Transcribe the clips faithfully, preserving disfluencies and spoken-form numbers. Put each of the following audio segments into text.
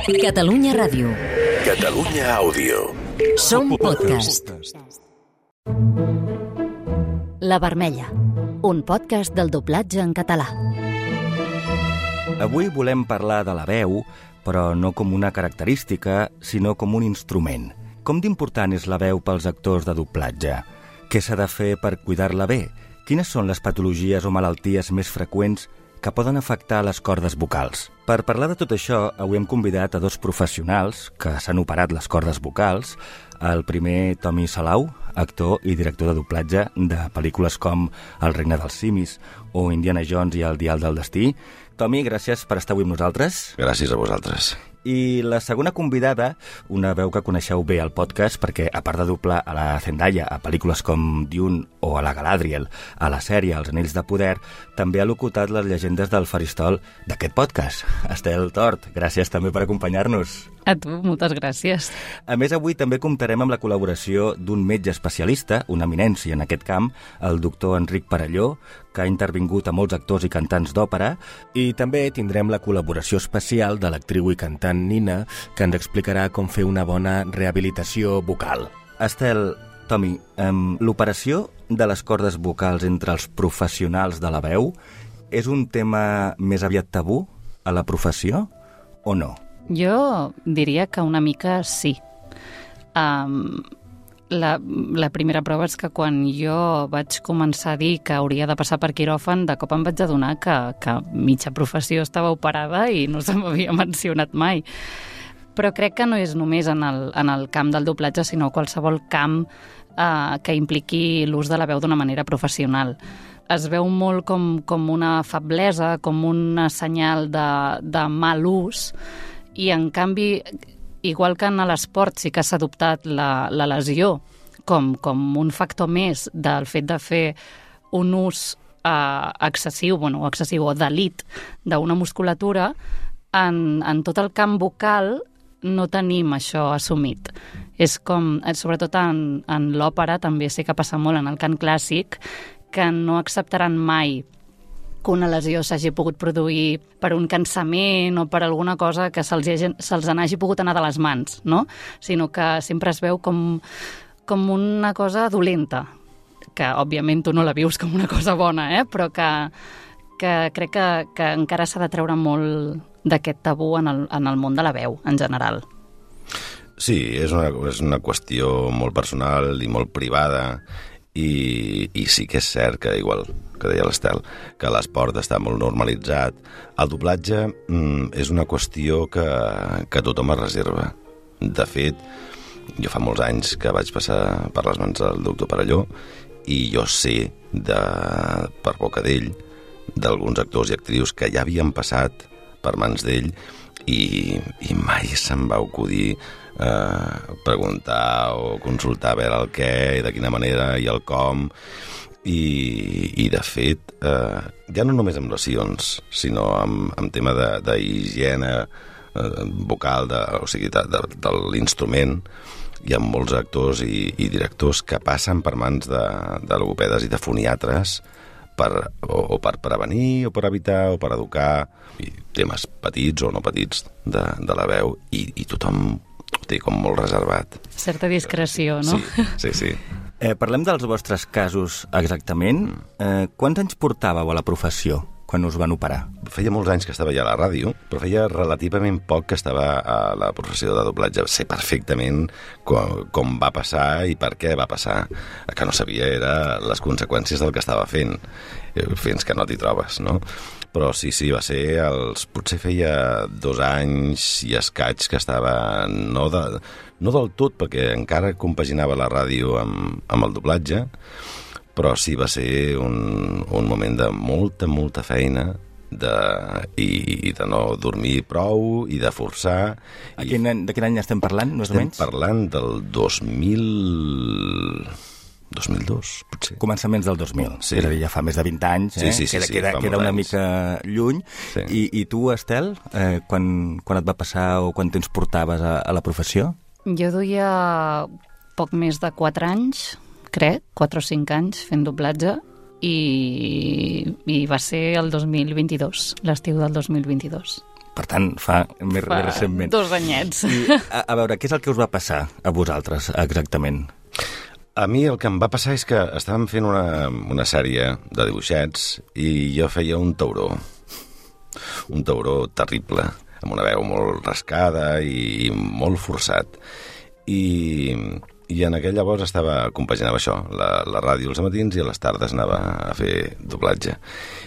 Catalunya Ràdio. Catalunya Àudio. Som podcast. La Vermella, un podcast del doblatge en català. Avui volem parlar de la veu, però no com una característica, sinó com un instrument. Com d'important és la veu pels actors de doblatge? Què s'ha de fer per cuidar-la bé? Quines són les patologies o malalties més freqüents que poden afectar les cordes vocals? Per parlar de tot això, avui hem convidat a dos professionals que s'han operat les cordes vocals. El primer, Tomi Salau, actor i director de doblatge de pel·lícules com El regne dels simis o Indiana Jones i el dial del destí. Tomi, gràcies per estar avui amb nosaltres. Gràcies a vosaltres. I la segona convidada, una veu que coneixeu bé al podcast, perquè a part de doblar a la Zendaya a pel·lícules com Dune o a la Galadriel, a la sèrie Els Anells de Poder, també ha locutat les llegendes del faristol d'aquest podcast. Estel Tort, gràcies també per acompanyar-nos. A tu, moltes gràcies. A més, avui també comptarem amb la col·laboració d'un metge especialista, una eminència en aquest camp, el doctor Enric Perelló, que ha intervingut a molts actors i cantants d'òpera. I també tindrem la col·laboració especial de l'actriu i cantant Nina, que ens explicarà com fer una bona rehabilitació vocal. Estel, Tomi, um, l'operació de les cordes vocals entre els professionals de la veu és un tema més aviat tabú a la professió o no? Jo diria que una mica sí. Um, la, la primera prova és que quan jo vaig començar a dir que hauria de passar per quiròfan, de cop em vaig adonar que, que mitja professió estava operada i no se m'havia mencionat mai. Però crec que no és només en el, en el camp del doblatge, sinó qualsevol camp eh, que impliqui l'ús de la veu d'una manera professional. Es veu molt com, com una feblesa, com un senyal de, de mal ús, i en canvi, igual que en l'esport sí que s'ha adoptat la, la lesió com, com un factor més del fet de fer un ús eh, excessiu, bueno, excessiu o d'elit d'una musculatura, en, en tot el camp vocal no tenim això assumit. És com, sobretot en, en l'òpera, també sé que passa molt en el cant clàssic, que no acceptaran mai que una lesió s'hagi pogut produir per un cansament o per alguna cosa que se'ls, se'ls n'hagi pogut anar de les mans, no? Sinó que sempre es veu com, com una cosa dolenta, que òbviament tu no la vius com una cosa bona, eh? Però que, que crec que, que encara s'ha de treure molt d'aquest tabú en el, en el món de la veu, en general. Sí, és una, és una qüestió molt personal i molt privada, i, i sí que és cert que, igual que deia l'Estel, que l'esport està molt normalitzat. El doblatge mm, és una qüestió que, que tothom es reserva. De fet, jo fa molts anys que vaig passar per les mans del doctor Perelló i jo sé, de, per boca d'ell, d'alguns actors i actrius que ja havien passat per mans d'ell i, i mai se'm va acudir eh, preguntar o consultar a veure el què i de quina manera i el com. I, i de fet, eh, ja no només amb lesions, sinó amb, amb tema d'higiene eh, vocal, de, o sigui, de, de, de l'instrument, hi ha molts actors i, i directors que passen per mans de, de logopedes i de foniatres per, o, o per prevenir, o per evitar, o per educar, i temes petits o no petits de, de la veu, i, i tothom ho té com molt reservat. Certa discreció, no? Sí, sí, sí. Eh, parlem dels vostres casos exactament. Eh, quants anys portàveu a la professió quan us van operar? Feia molts anys que estava ja a la ràdio, però feia relativament poc que estava a la professió de doblatge. Sé perfectament com, com va passar i per què va passar. El que no sabia era les conseqüències del que estava fent, fins que no t'hi trobes, no? Però sí, sí, va ser els... Potser feia dos anys i escaig que estava... No, de, no del tot, perquè encara compaginava la ràdio amb, amb el doblatge, però sí, va ser un, un moment de molta, molta feina de, i, i de no dormir prou i de forçar. A quin any, de quin any estem parlant, més o menys? Estem parlant del dos mil... dos mil dos, potser. Començaments del dos mil. Sí. És a dir, ja fa més de vint anys, eh? Sí, sí, sí, queda, sí, queda, queda una anys. mica lluny. Sí. I, I tu, Estel, eh, quan, quan et va passar o quan temps portaves a, a la professió? Jo duia poc més de quatre anys, crec, quatre o cinc anys fent doblatge, i, i va ser el dos mil vint-i-dos, l'estiu del dos mil vint-i-dos. Per tant, fa més Fa recentment. dos anyets. I, a, a veure, què és el que us va passar a vosaltres, exactament? A mi el que em va passar és que estàvem fent una, una sèrie de dibuixets i jo feia un tauró. Un tauró terrible, amb una veu molt rascada i, i molt forçat. I, i en aquell llavors estava, compaginava això, la, la ràdio als matins i a les tardes anava a fer doblatge.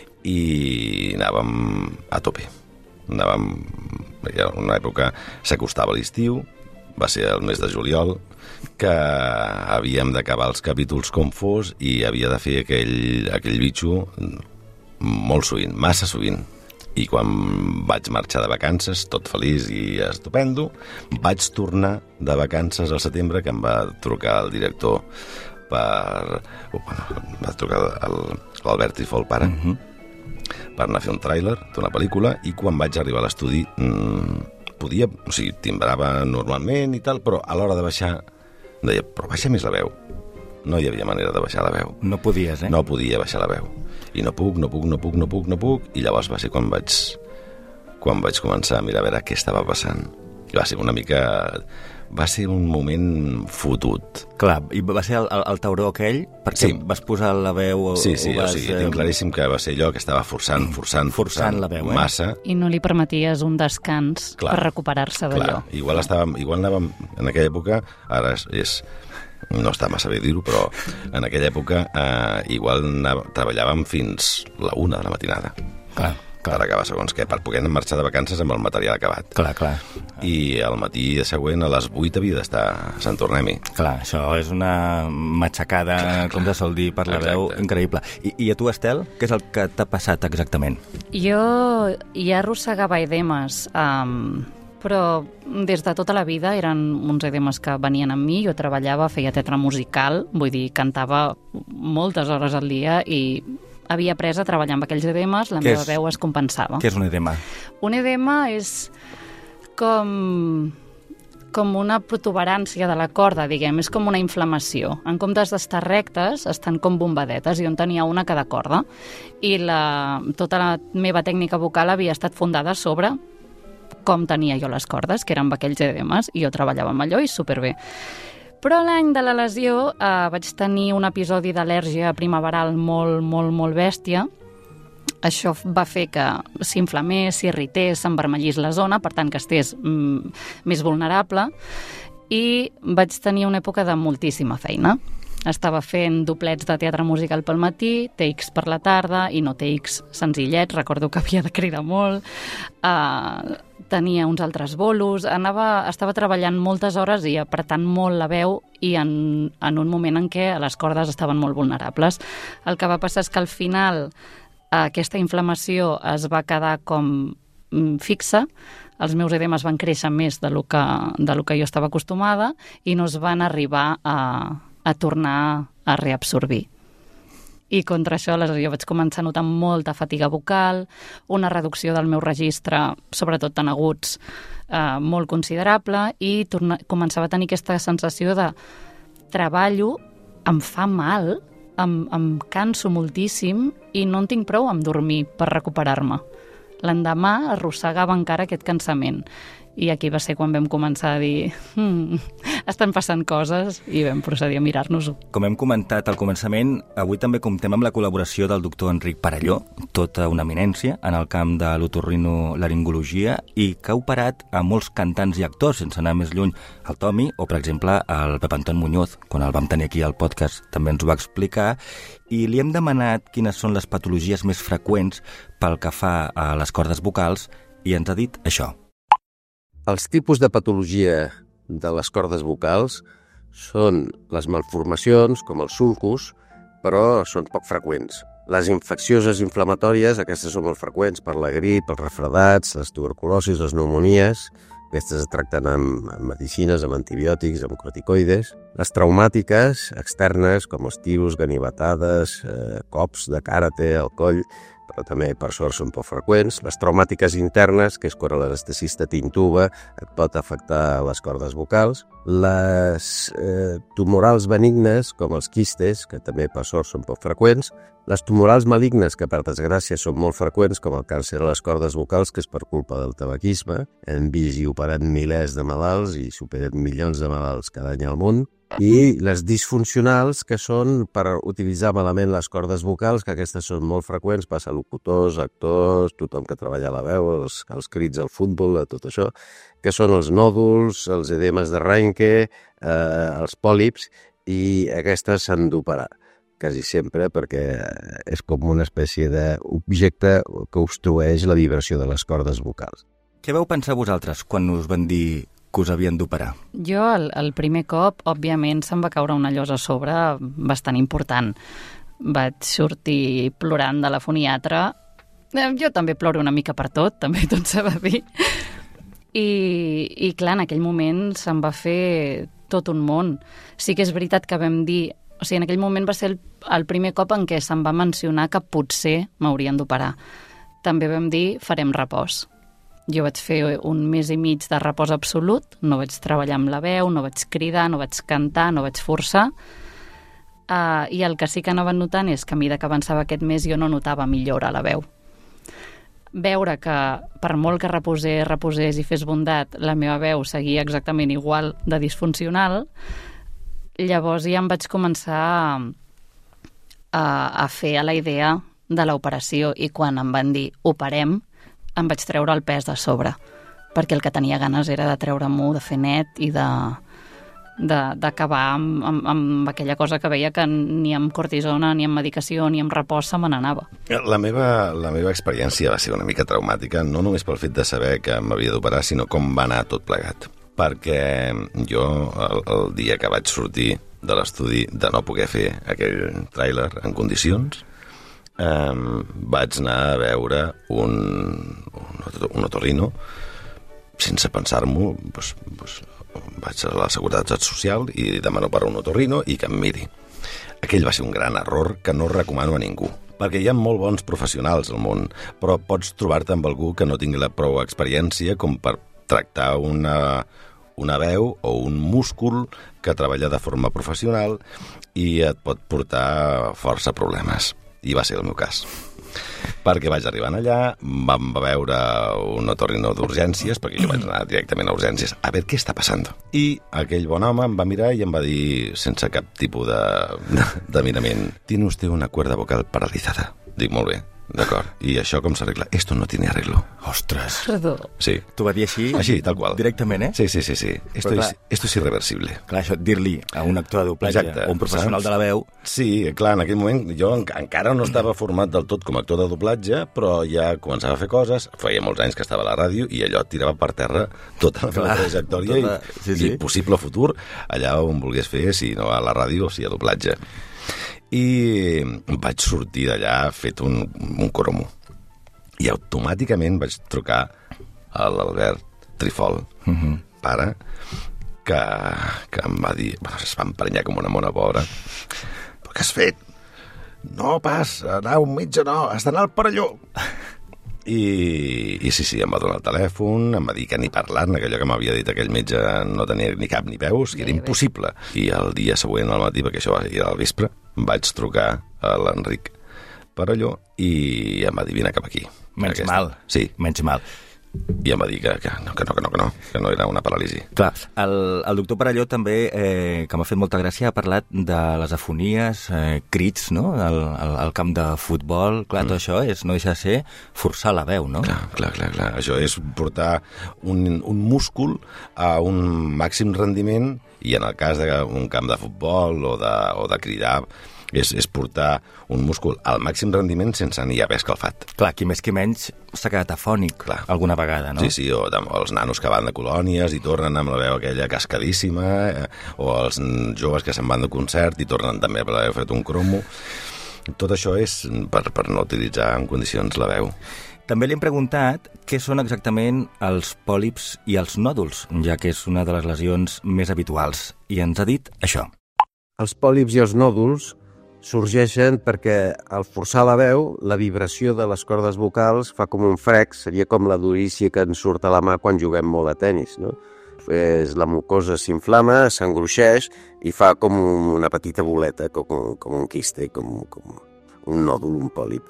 I anàvem a tope. Anàvem... En una època s'acostava l'estiu, va ser el mes de juliol, que havíem d'acabar els capítols com fos i havia de fer aquell, aquell bitxo molt sovint, massa sovint. I quan vaig marxar de vacances, tot feliç i estupendo, vaig tornar de vacances al setembre, que em va trucar el director per... Oh, bueno, va trucar l'Albert Trifol, pare, uh-huh. per anar a fer un tràiler d'una pel·lícula, i quan vaig arribar a l'estudi mmm, podia, o sigui, timbrava normalment i tal, però a l'hora de baixar deia, però baixa més la veu. No hi havia manera de baixar la veu. No podies, eh? No podia baixar la veu. I no puc, no puc, no puc, no puc, no puc, i llavors va ser quan vaig, quan vaig començar a mirar a veure què estava passant. I va ser una mica... Va ser un moment fotut. Clar, i va ser el, el, el tauró aquell? Perquè sí. Vas posar la veu... Sí, sí, o vas, o sigui, tinc claríssim que va ser allò que estava forçant, forçant, forçant, forçant la veu, eh? Massa. I no li permeties un descans clar, per recuperar-se d'allò. Igual, estàvem, igual anàvem, en aquella època, ara és, és no està massa bé dir-ho, però en aquella època eh, igual anava, treballàvem fins la una de la matinada. Clar. Clar. Per acabar segons què, per poder marxar de vacances amb el material acabat. Clar, clar. I al matí següent, a les vuit, havia d'estar a Sant Tornem-hi. Clar, això és una matxacada, clar, com se sol dir, per la veu, increïble. I, I a tu, Estel, què és el que t'ha passat exactament? Jo ja arrossegava edemes, um, però des de tota la vida eren uns edemes que venien amb mi. Jo treballava, feia teatre musical, vull dir, cantava moltes hores al dia i havia après a treballar amb aquells edemes, la meva veu es compensava. Què és un edema? Un edema és com, com una protuberància de la corda, diguem, és com una inflamació. En comptes d'estar rectes, estan com bombadetes, i on tenia una a cada corda. I la, tota la meva tècnica vocal havia estat fundada sobre com tenia jo les cordes, que eren amb aquells edemes, i jo treballava amb allò i superbé. Però l'any de la lesió eh, vaig tenir un episodi d'al·lèrgia primaveral molt, molt, molt bèstia. Això va fer que s'inflamés, s'irrités, s'envermellís la zona, per tant que estés mm, més vulnerable, i vaig tenir una època de moltíssima feina. Estava fent doblets de teatre musical pel matí, takes per la tarda, i no takes senzillets, recordo que havia de cridar molt, eh, tenia uns altres bolos, anava, estava treballant moltes hores i apretant molt la veu, i en, en un moment en què les cordes estaven molt vulnerables. El que va passar és que al final aquesta inflamació es va quedar com fixa, els meus edemes van créixer més de lo que, de lo que jo estava acostumada i no es van arribar a, a tornar a reabsorbir. I contra això aleshores jo vaig començar a notar molta fatiga vocal, una reducció del meu registre, sobretot en aguts, eh, molt considerable, i torna, començava a tenir aquesta sensació de treballo, em fa mal, em, em canso moltíssim i no en tinc prou amb dormir per recuperar-me. L'endemà arrossegava encara aquest cansament. I aquí va ser quan vam començar a dir hm, estan passant coses, i vam procedir a mirar-nos-ho. Com hem comentat al començament, avui també comptem amb la col·laboració del doctor Enric Parelló, tota una eminència en el camp de l'otorrinolaringologia i que ha operat a molts cantants i actors, sense anar més lluny. El Tomi, o per exemple el Pep Anton Muñoz, quan el vam tenir aquí al podcast, també ens ho va explicar, i li hem demanat quines són les patologies més freqüents pel que fa a les cordes vocals, i ens ha dit això. Els tipus de patologia de les cordes vocals són les malformacions, com els sulcus, però són poc freqüents. Les infeccioses inflamatòries, aquestes són molt freqüents per la grip, els refredats, les tuberculosis, les pneumonies. Aquestes es tracten amb, amb medicines, amb antibiòtics, amb corticoides. Les traumàtiques externes, com estius, ganivetades, eh, cops de karate al coll, però també, per sort, són poc freqüents. Les traumàtiques internes, que és quan l'anestesista t'intuba, et pot afectar les cordes vocals. Les eh, tumorals benignes, com els quistes, que també, per sort, són poc freqüents. Les tumorals malignes, que per desgràcia són molt freqüents, com el càncer a les cordes vocals, que és per culpa del tabaquisme. Hem vist i operat milers de malalts i superen milions de malalts cada any al món. I les disfuncionals, que són per utilitzar malament les cordes vocals, que aquestes són molt freqüents, passa a locutors, actors, tothom que treballa a la veu, els, els crits al futbol, tot això, que són els nòduls, els edemes de Reinke, eh, els pòlips, i aquestes s'han d'operar quasi sempre, perquè és com una espècie d'objecte que obstrueix la vibració de les cordes vocals. Què vau pensar vosaltres quan us van dir que us havien d'operar? Jo, el, el primer cop, òbviament, se'm va caure una llosa a sobre bastant important. Vaig sortir plorant de la foniatra. Eh, jo també ploro una mica per tot, també tot s'ha de dir. I, I, clar, en aquell moment se'm va fer tot un món. Sí que és veritat que vam dir... O sigui, en aquell moment va ser el, el primer cop en què se'm va mencionar que potser m'haurien d'operar. També vam dir, farem repòs. Jo vaig fer un mes i mig de repòs absolut, no vaig treballar amb la veu, no vaig cridar, no vaig cantar, no vaig forçar, uh, i el que sí que anaven notant és que a mesura que avançava aquest mes jo no notava millora a la veu. Veure que per molt que reposés, reposés i fes bondat, la meva veu seguia exactament igual de disfuncional, llavors ja em vaig començar a, a, a fer a la idea de l'operació, i quan em van dir operem, em vaig treure el pes de sobre, perquè el que tenia ganes era de treure-m'ho, de fer net i de d'acabar amb, amb, amb aquella cosa que veia que ni amb cortisona, ni amb medicació, ni amb repòs se me n'anava. La meva, la meva experiència va ser una mica traumàtica, no només pel fet de saber que m'havia d'operar, sinó com va anar tot plegat. Perquè jo, el, el dia que vaig sortir de l'estudi de no poder fer aquell tràiler en condicions, Um, vaig anar a veure un, un, un otorrino sense pensar-m'ho, doncs, doncs, vaig a la Seguretat Social i demano per un otorrino i que em miri. Aquell va ser un gran error que no recomano a ningú, perquè hi ha molt bons professionals al món, però pots trobar-te amb algú que no tingui la prou experiència com per tractar una, una veu o un múscul que treballa de forma professional i et pot portar força problemes. I va ser el meu cas. Perquè vaig arribar allà, vam veure un otorrino d'urgències, perquè jo vaig anar directament a urgències, a veure què està passant. I aquell bon home em va mirar i em va dir, sense cap tipus de, de, de mirament, «Tiene usted una cuerda vocal paralizada». Dic, molt bé, d'acord. I això com s'arregla? Esto no tiene arreglo. Ostres. Perdó. Sí. T'ho va dir així? Així, tal qual. Directament, eh? Sí, sí, sí. sí. Esto, clar, es, esto es irreversible. Clar, això, dir-li a un actor de doblatge Exacte, o un professional saps? de la veu... Sí, clar, en aquell moment jo encara no estava format del tot com a actor de doblatge, però ja començava a fer coses, feia molts anys que estava a la ràdio i allò et tirava per terra tota la meva trajectòria tota... i, sí, sí. i possible futur allà on volgués fer, si no a la ràdio o si a doblatge. I vaig sortir d'allà fet un, un cromo. I automàticament vaig trucar a l'Albert Trifol, uh -huh. pare, que, que em va dir, es va emprenyar com una mona pobra. Però què has fet? No pas, anar a un metge no, has d'anar al Perelló. I, I sí, sí, em va donar el telèfon, em va dir que ni parlant, aquellò que m'havia dit aquell metge no tenia ni cap ni peus, que era impossible. I el dia següent al matí, perquè això va ser al vespre, vaig trucar a l'Enric Perelló i em va dir, vine cap aquí. Menys Aquesta. mal. Sí. Menys mal. I em va dir que, que, no, que no, que no, que no, que no era una paràlisi. Clar, el, el doctor Perelló també, eh, que m'ha fet molta gràcia, ha parlat de les afonies, eh, crits, no?, al, al, al camp de futbol. Clar, mm. tot això és, no deixa de ser forçar la veu, no? Clar, clar, clar, clar. Això és portar un, un múscul a un màxim rendiment i en el cas d'un camp de futbol o de, o de cridar, és, és portar un múscul al màxim rendiment sense ni haver escalfat. Clar, qui més qui menys s'ha quedat afònic Clar. alguna vegada, no? Sí, sí, o, de, o els nanos que van de colònies i tornen amb la veu aquella cascadíssima, eh, o els joves que se'n van de concert i tornen també per haver fet un cromo. Tot això és per, per no utilitzar en condicions la veu. També li hem preguntat què són exactament els pòlips i els nòduls, ja que és una de les lesions més habituals, i ens ha dit això. Els pòlips i els nòduls sorgeixen perquè al forçar la veu, la vibració de les cordes vocals fa com un frec, seria com la durícia que ens surt a la mà quan juguem molt a tenis, no? És, la mucosa s'inflama, s'engruixeix i fa com una petita boleta, com, com un quiste, com, com un nòdul, un pòlip.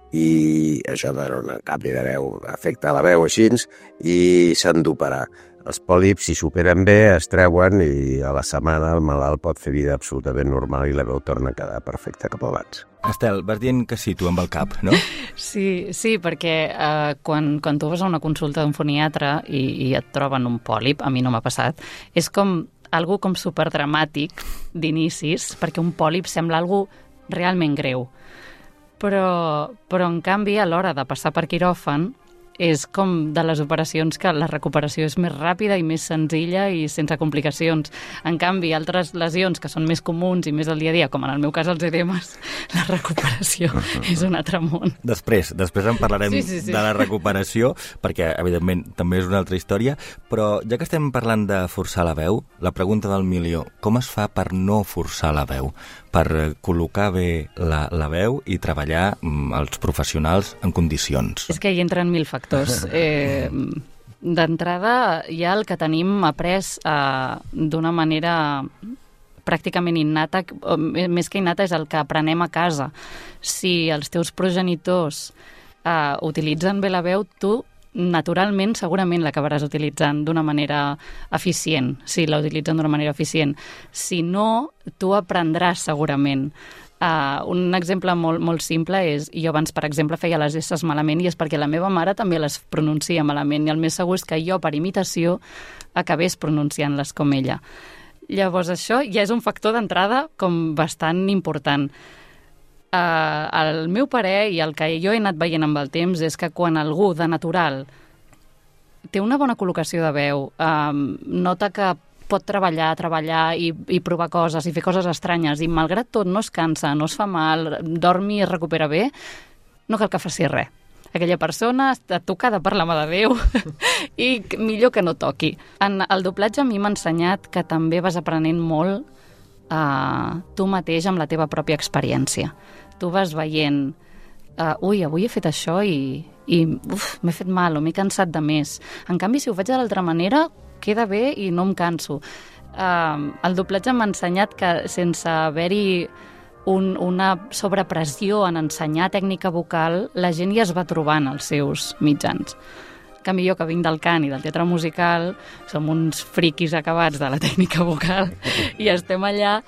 I això dona un canvi de veu, afecta la veu així i s'han d'operar. Els pòlips, si s'operen bé, es treuen i a la setmana el malalt pot fer vida absolutament normal i la veu torna a quedar perfecta cap abans. Estel, vas dient que sí, tu amb el cap, no? Sí, sí, perquè eh, quan, quan tu vas a una consulta d'un foniatre i, i et troben un pòlip, a mi no m'ha passat, és com algo com superdramàtic d'inicis, perquè un pòlip sembla algo realment greu. Però, però en canvi, a l'hora de passar per quiròfan, és com de les operacions que la recuperació és més ràpida i més senzilla i sense complicacions. En canvi, altres lesions que són més comuns i més al dia a dia, com en el meu cas els edemes, la recuperació és un altre món. Després, després en parlarem sí, sí, sí. de la recuperació, perquè, evidentment, també és una altra història, però ja que estem parlant de forçar la veu, la pregunta del milió, com es fa per no forçar la veu? Per col·locar bé la, la veu i treballar mm, els professionals en condicions. És que hi entren mil factors. Eh, D'entrada, hi ha el que tenim après eh, d'una manera pràcticament innata, o més que innata és el que aprenem a casa. Si els teus progenitors eh, utilitzen bé la veu, tu naturalment segurament l'acabaràs utilitzant d'una manera eficient, si la utilitzen d'una manera eficient. Si no, tu aprendràs segurament. Uh, un exemple molt, molt simple és, jo abans, per exemple, feia les esses malament i és perquè la meva mare també les pronuncia malament i el més segur és que jo, per imitació, acabés pronunciant-les com ella. Llavors això ja és un factor d'entrada com bastant important. Uh, el meu parer i el que jo he anat veient amb el temps és que quan algú de natural té una bona col·locació de veu, um, nota que pot treballar, treballar i, i provar coses i fer coses estranyes i malgrat tot no es cansa, no es fa mal, dormi i es recupera bé, no cal que faci res. Aquella persona està tocada per la mà de Déu i millor que no toqui. En el doblatge a mi m'ha ensenyat que també vas aprenent molt uh, tu mateix amb la teva pròpia experiència. Tu vas veient, uh, ui, avui he fet això i, i uf, m'he fet mal o m'he cansat de més. En canvi, si ho faig de l'altra manera, queda bé i no em canso. Uh, el doblatge m'ha ensenyat que sense haver-hi un, una sobrepressió en ensenyar tècnica vocal, la gent ja es va trobant els seus mitjans. En canvi, jo que vinc del cant i del teatre musical, som uns friquis acabats de la tècnica vocal i estem allà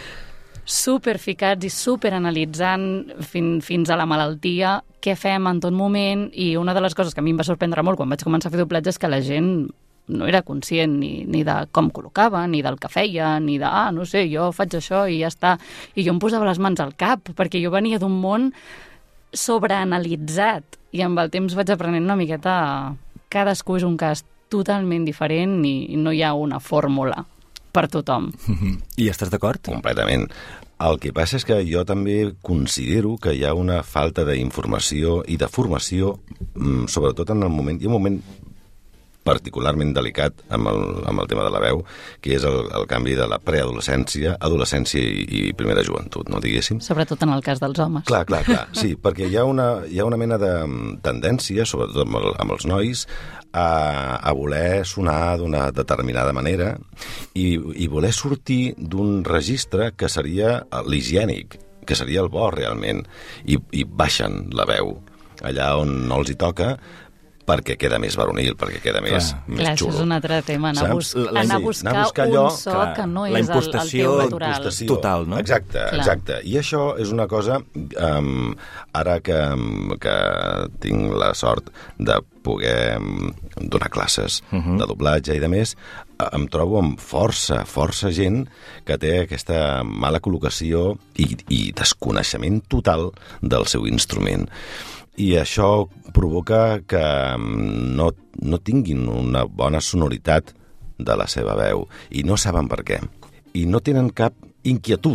superficats i superanalitzant fin, fins a la malaltia què fem en tot moment, i una de les coses que a mi em va sorprendre molt quan vaig començar a fer doblatge és que la gent no era conscient ni, ni de com col·locava, ni del que feia, ni de, ah, no sé, jo faig això i ja està. I jo em posava les mans al cap, perquè jo venia d'un món sobreanalitzat i amb el temps vaig aprenent una miqueta, cadascú és un cas totalment diferent i no hi ha una fórmula per tothom. I estàs d'acord? Completament. El que passa és que jo també considero que hi ha una falta d'informació i de formació, sobretot en el moment, hi ha un moment particularment delicat amb el, amb el tema de la veu, que és el, el canvi de la preadolescència, adolescència i, i primera joventut, no diguéssim? Sobretot en el cas dels homes. Clar, clar, clar, sí, perquè hi ha una, hi ha una mena de tendència, sobretot amb, el, amb els nois, a, a voler sonar d'una determinada manera i, i voler sortir d'un registre que seria l'higiènic, que seria el bo realment, i, i baixen la veu allà on no els hi toca, perquè queda més varonil, perquè queda més, clar, més clar, xulo. Això és un altre tema, anar, bus la, anar a buscar, anar a buscar un allò, so clar, que no la és el, el teu natural. Total, no? Exacte, clar. Exacte. I això és una cosa, um, ara que, que tinc la sort de poder donar classes uh -huh. de doblatge i de més, em trobo amb força, força gent que té aquesta mala col·locació i, i desconeixement total del seu instrument. I això provoca que no, no tinguin una bona sonoritat de la seva veu i no saben per què. I no tenen cap inquietud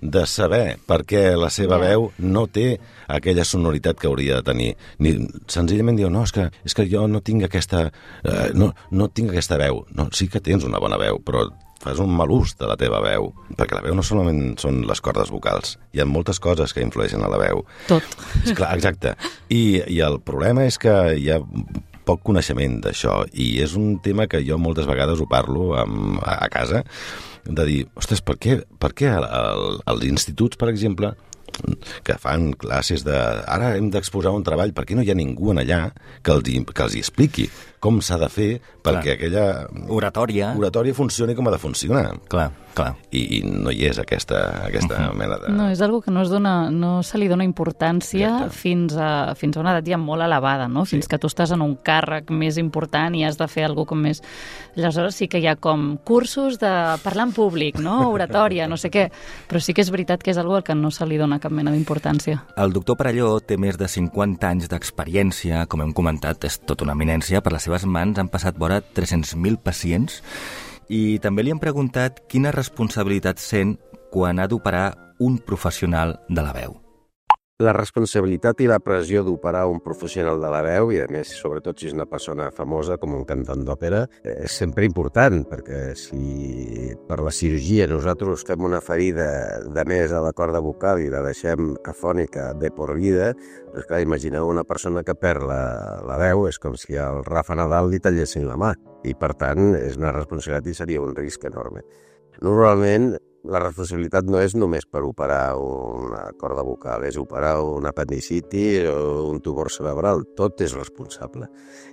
de saber per què la seva yeah. veu no té aquella sonoritat que hauria de tenir. Ni, senzillament diu, no, és que, és que jo no tinc aquesta eh, no, no tinc aquesta veu. No, sí que tens una bona veu, però fas un mal ús de la teva veu, perquè la veu no solament són les cordes vocals, hi ha moltes coses que influeixen a la veu. Tot. És clar, exacte. I, i el problema és que hi ha poc coneixement d'això, i és un tema que jo moltes vegades ho parlo amb, a, a casa, de dir, ostres, per què, per què al, al, als instituts, per exemple, que fan classes de... Ara hem d'exposar un treball, per què no hi ha ningú en allà que els, que els hi expliqui com s'ha de fer perquè clar. Aquella oratòria oratòria funcioni com ha de funcionar. Clar, clar. I, i no hi és aquesta, aquesta uh-huh. mena de... No, és algo que no, es dona, no se li dona importància fins a, fins a una edat ja molt elevada, no? Fins sí. que tu estàs en un càrrec més important i has de fer alguna com més... Aleshores sí que hi ha com cursos de parlar en públic, no? Oratòria, no sé què. Però sí que és veritat que és algo al que no se li dona cap mena d'importància. El doctor Perelló té més de cinquanta anys d'experiència, com hem comentat, és tota una eminència. Per les seves mans han passat vora tres-cents mil pacients i també li hem preguntat quina responsabilitat sent quan ha d'operar un professional de la veu. La responsabilitat i la pressió d'operar un professional de la veu, i a més, sobretot si és una persona famosa com un cantant d'òpera, és sempre important, perquè si per la cirurgia nosaltres fem una ferida de més a la corda vocal i la deixem afònica de por vida, doncs clar, imagineu una persona que perd la, la veu, és com si al Rafa Nadal li tallessin la mà, i per tant és una responsabilitat i seria un risc enorme. Normalment, la responsabilitat no és només per operar una corda vocal, és operar un apendicitis o un tumor cerebral, tot és responsable.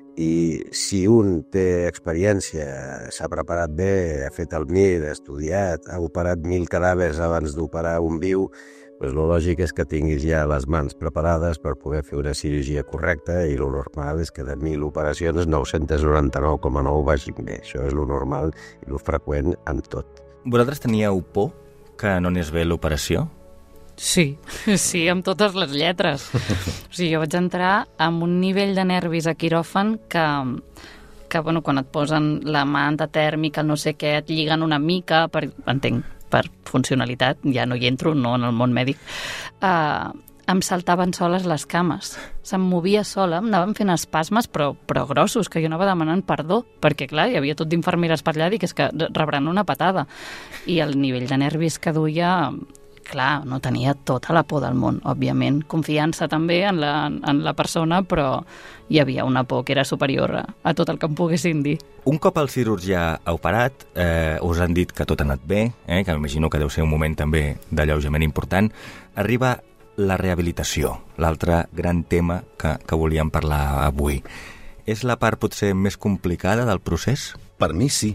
I si un té experiència, s'ha preparat bé, ha fet el M I R, ha estudiat, ha operat mil cadàvers abans d'operar un viu, doncs el lògic és que tinguis ja les mans preparades per poder fer una cirurgia correcta i el normal és que de mil operacions nou-cents noranta-nou coma nou vagin bé. Això és el normal i el freqüent en tot. Vosaltres teníeu por que no anés bé l'operació? Sí, sí, amb totes les lletres. O sigui, jo vaig entrar amb un nivell de nervis a quiròfan que, que bueno, quan et posen la manta tèrmica, no sé què, et lliguen una mica, per, entenc, per funcionalitat, ja no hi entro, no en el món mèdic, uh, em saltaven soles les cames. Se'm movia sola, em anaven fent espasmes, però, però grossos, que jo anava demanant perdó, perquè, clar, hi havia tot d'infermeres per allà, dic, és que rebran una patada. I el nivell de nervis que duia, clar, no tenia tota la por del món, òbviament. Confiança també en la, en la persona, però hi havia una por que era superior a, a tot el que em poguessin dir. Un cop el cirurgià ha operat, eh, us han dit que tot ha anat bé, eh, que m'imagino que deu ser un moment també d'alleujament important, arriba la rehabilitació, l'altre gran tema que, que volíem parlar avui. És la part potser més complicada del procés? Per mi sí.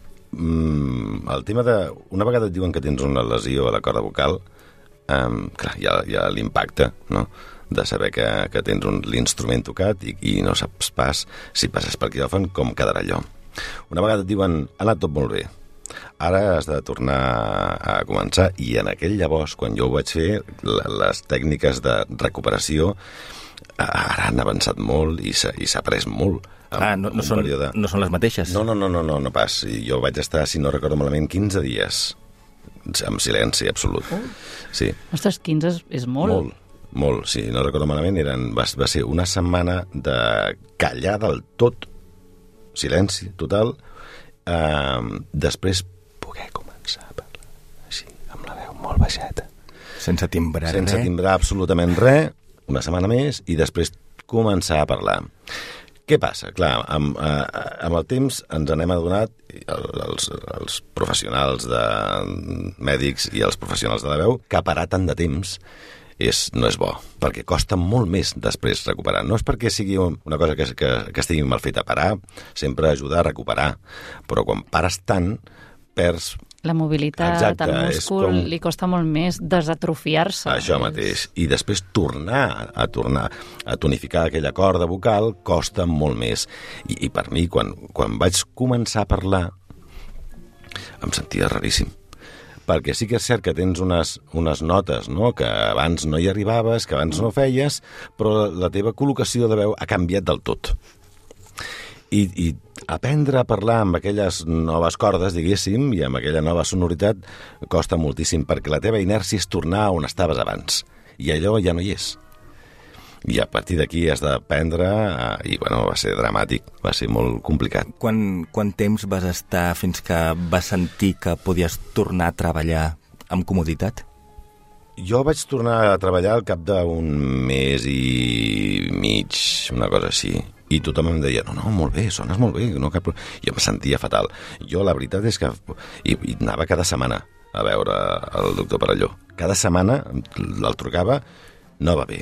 Mm, el tema de... Una vegada et diuen que tens una lesió a la corda vocal, um, clar, hi ha, hi ha l'impacte, no?, de saber que, que tens un, l'instrument tocat i, i no saps pas si passes per quiròfan com quedarà allò. Una vegada et diuen, ha anat tot molt bé, ara has de tornar a començar, i en aquell llavors, quan jo ho vaig fer, les tècniques de recuperació ara han avançat molt i s'ha, i s'ha après molt. Ah, no, no, són, període... no són les mateixes? No, no, no, no, no, no pas. Jo vaig estar, si no recordo malament, quinze dies amb silenci absolut. Oh. Sí. Ostres, quinze és, és molt. Molt, molt. Si no recordo malament, eren, va, va ser una setmana de callar del tot, silenci total, Uh, després poder començar a parlar així, amb la veu molt baixeta, sense timbrar sense res. timbrar absolutament res, una setmana més, i després començar a parlar. Què passa? Clar, amb, uh, amb el temps ens n'hem adonat, els, els professionals de mèdics i els professionals de la veu, que parar tant de temps és, no és bo, perquè costa molt més després recuperar. No és perquè sigui una cosa que, que, que estigui mal feta. Parar sempre ajuda a recuperar, però quan pares tant, perds... La mobilitat, exacte, el múscul, com... li costa molt més desatrofiar-se. Això mateix. I després tornar a tornar a tonificar aquella corda vocal costa molt més. I, i per mi, quan, quan vaig començar a parlar, em sentia raríssim. Perquè sí que és cert que tens unes, unes notes, no?, que abans no hi arribaves, que abans no feies, però la teva col·locació de veu ha canviat del tot. I, i aprendre a parlar amb aquelles noves cordes, diguéssim, i amb aquella nova sonoritat costa moltíssim, perquè la teva inèrcia és tornar on estaves abans. I allò ja no hi és. I a partir d'aquí has d'aprendre, i bueno, va ser dramàtic, va ser molt complicat. Quan, quant temps vas estar fins que vas sentir que podies tornar a treballar amb comoditat? Jo vaig tornar a treballar al cap d'un mes i mig, una cosa així. I tothom em deia, no, no, molt bé, sones molt bé. No cap... Jo em sentia fatal. Jo la veritat és que... I, i anava cada setmana a veure el doctor Perelló. Cada setmana el trucava, no va bé.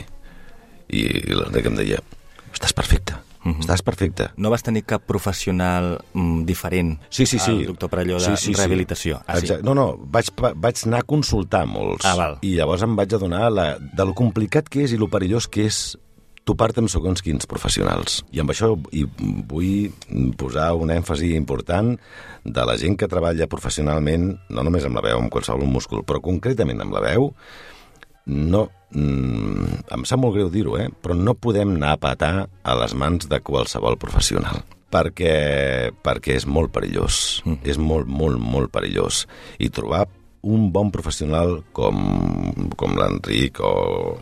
I l'Enric em deia, estàs perfecte. Uh-huh. Estàs perfecte. No vas tenir cap professional mm, diferent sí, sí, sí. al doctor Perelló de sí, sí, rehabilitació? Sí. Ah, sí? No, no, vaig, vaig anar a consultar molts. Ah, val. I llavors em vaig adonar la, de lo complicat que és i lo perillós que és topar-te amb segons quins professionals. I amb això hi vull posar un èmfasi important de la gent que treballa professionalment, no només amb la veu, amb qualsevol múscul, però concretament amb la veu. No, mm, em sap molt greu dir-ho, eh? Però no podem anar a patar a les mans de qualsevol professional, perquè, perquè és molt perillós, mm. és molt, molt, molt perillós. I trobar un bon professional com, com l'Enric o,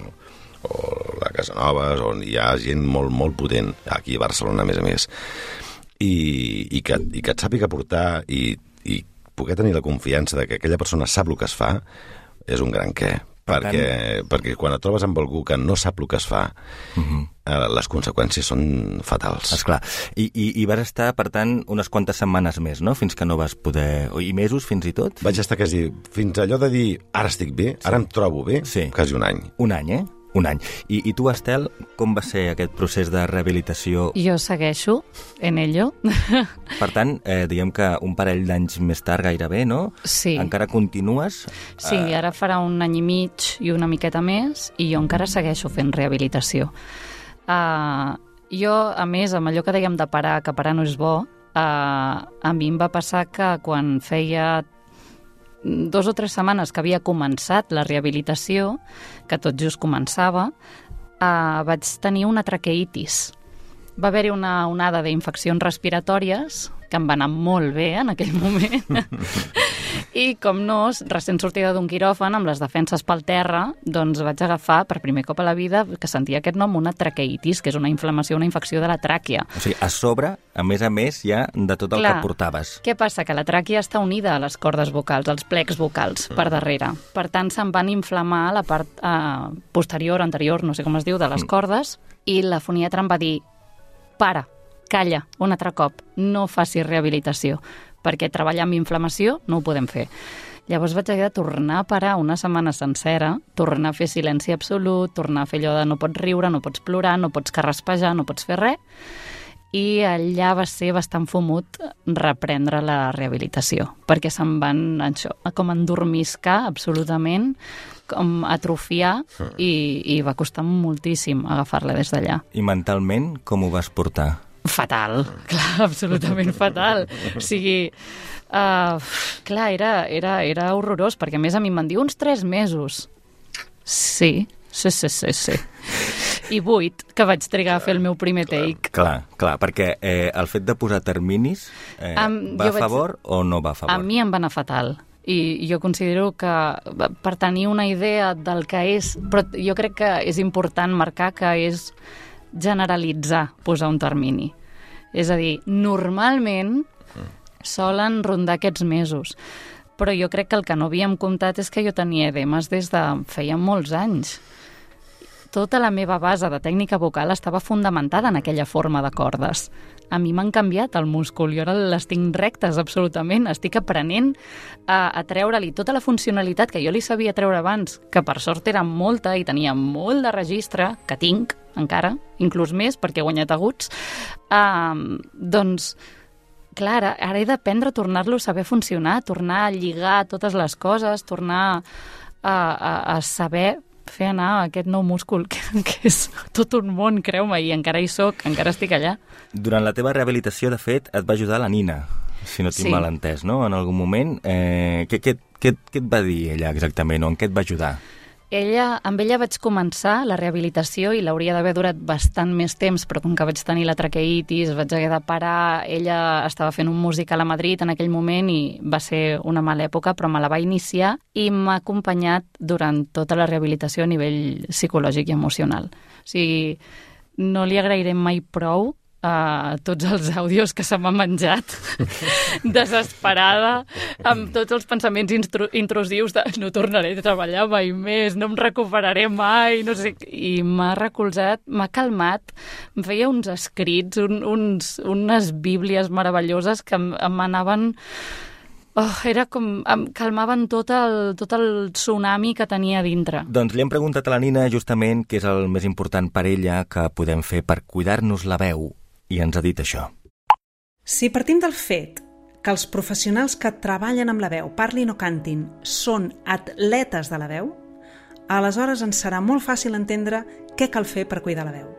o la Casanovas, on hi ha gent molt, molt potent, aquí a Barcelona, a més a més, i, i, que, i que et sàpiga portar i, i poder tenir la confiança de que aquella persona sap el que es fa, és un gran què. Perquè, perquè quan et trobes amb algú que no sap el que es fa, uh-huh. eh, les conseqüències són fatals. Esclar. I, i, I vas estar, per tant, unes quantes setmanes més, no?, fins que no vas poder... I mesos, fins i tot? Vaig estar quasi... Fins allò de dir, ara estic bé, sí. Ara em trobo bé, sí. Quasi un any. Un any, eh? Un any. I, I tu, Estel, com va ser aquest procés de rehabilitació? Jo segueixo en ello. Per tant, eh, diguem que un parell d'anys més tard gairebé, no? Sí. Encara continues? Sí, eh... ara farà un any i mig i una miqueta més i jo encara segueixo fent rehabilitació. Uh, jo, a més, amb allò que dèiem de parar, que parar no és bo, uh, a mi em va passar que quan feia dos o tres setmanes que havia començat la rehabilitació, que tot just començava, eh, vaig tenir una traqueitis. Va haver-hi una onada d'infeccions respiratòries, que em va anar molt bé en aquell moment, i com no, recent sortida d'un quiròfan, amb les defenses pel terra, doncs vaig agafar per primer cop a la vida, que sentia aquest nom, una traqueitis, que és una inflamació, una infecció de la tràquea. O sigui, a sobre, a més a més, ja de tot el Clar, que portaves. Què passa? Que la tràquea està unida a les cordes vocals, als plecs vocals, mm. per darrere. Per tant, se'n van inflamar la part eh, posterior, anterior, no sé com es diu, de les mm. cordes, i la foniatra em va dir, para, calla, un altre cop, no facis rehabilitació, perquè treballar amb inflamació no ho podem fer. Llavors vaig haver de tornar a parar una setmana sencera, tornar a fer silenci absolut, tornar a fer allò de no pots riure, no pots plorar, no pots carraspejar, no pots fer res, i allà va ser bastant fumut reprendre la rehabilitació, perquè se'n van això, com endormiscar absolutament, com atrofiar, i, i va costar moltíssim agafar-la des d'allà. I mentalment, com ho vas portar? Fatal, clar, absolutament fatal. O sigui, uh, clar, era, era, era horrorós, perquè a més a mi em van dir uns tres mesos. Sí, sí, sí, sí, sí. I vuit, que vaig trigar a fer el meu primer take. Clar, clar, perquè eh, el fet de posar terminis eh, um, va a favor vaig... o no va a favor? A mi em va anar fatal. I jo considero que per tenir una idea del que és, però jo crec que és important marcar que és generalitzar, posar un termini. És a dir, normalment solen rondar aquests mesos, però jo crec que el que no havíem comptat és que jo tenia edemes des de feia molts anys. Tota la meva base de tècnica vocal estava fundamentada en aquella forma de cordes. A mi m'han canviat el múscul, jo ara les tinc rectes absolutament, estic aprenent a, a treure-li tota la funcionalitat que jo li sabia treure abans, que per sort era molta i tenia molt de registre, que tinc encara, inclús més, perquè he guanyat aguts, uh, doncs, clar, ara, ara he d'aprendre a tornar-lo a saber funcionar, tornar a lligar totes les coses, tornar a, a, a saber fer anar aquest nou múscul, que, que és tot un món, creu-me, i encara hi soc, encara estic allà. Durant la teva rehabilitació, de fet, et va ajudar la Nina, si no tinc sí. mal entès, no?, en algun moment. Eh, què, què, què, què et va dir ella exactament, o en què et va ajudar? Ella, amb ella vaig començar la rehabilitació i l'hauria d'haver durat bastant més temps, però com que vaig tenir la traqueitis, vaig haver de parar. Ella estava fent un musical a Madrid en aquell moment i va ser una mala època, però me la va iniciar i m'ha acompanyat durant tota la rehabilitació a nivell psicològic i emocional. O sigui, no li agrairem mai prou a tots els àudios que se m'ha menjat desesperada, amb tots els pensaments intrusius de no tornaré a treballar mai més, no em recuperaré mai, no sé, i m'ha recolzat, m'ha calmat, em feia uns escrits, un, uns, unes bíblies meravelloses que em, em anaven... Oh, era com... em calmaven tot el, tot el tsunami que tenia dintre. Doncs li hem preguntat a la Nina justament què és el més important per ella que podem fer per cuidar-nos la veu, i ens ha dit això. Si partim del fet que els professionals que treballen amb la veu, parlin o cantin, són atletes de la veu, aleshores ens serà molt fàcil entendre què cal fer per cuidar la veu.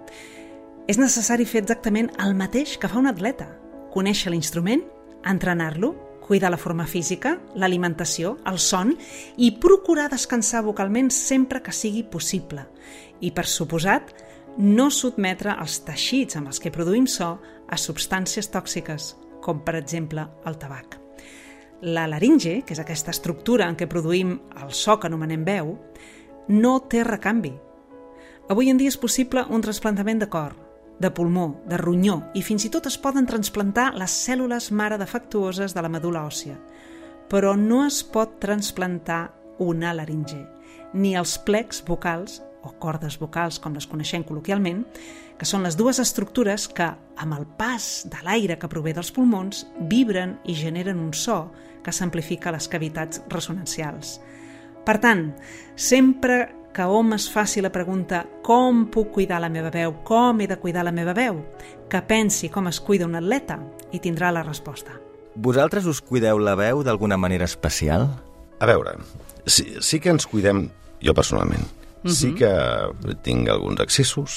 És necessari fer exactament el mateix que fa un atleta: conèixer l'instrument, entrenar-lo, cuidar la forma física, l'alimentació, el son i procurar descansar vocalment sempre que sigui possible. I, per suposat, no sotmetre els teixits amb els que produïm so a substàncies tòxiques, com per exemple el tabac. La laringe, que és aquesta estructura en què produïm el so que anomenem veu, no té recanvi. Avui en dia és possible un trasplantament de cor, de pulmó, de ronyó, i fins i tot es poden transplantar les cèl·lules mare defectuoses de la medul·la òssia. Però no es pot transplantar una laringe, ni els plecs vocals o cordes vocals, com les coneixem col·loquialment, que són les dues estructures que, amb el pas de l'aire que prové dels pulmons, vibren i generen un so que s'amplifica a les cavitats resonancials. Per tant, sempre que hom es faci la pregunta com puc cuidar la meva veu, com he de cuidar la meva veu, que pensi com es cuida un atleta i tindrà la resposta. Vosaltres us cuideu la veu d'alguna manera especial? A veure, sí, sí que ens cuidem, jo personalment. Uh-huh. Sí que tinc alguns excessos,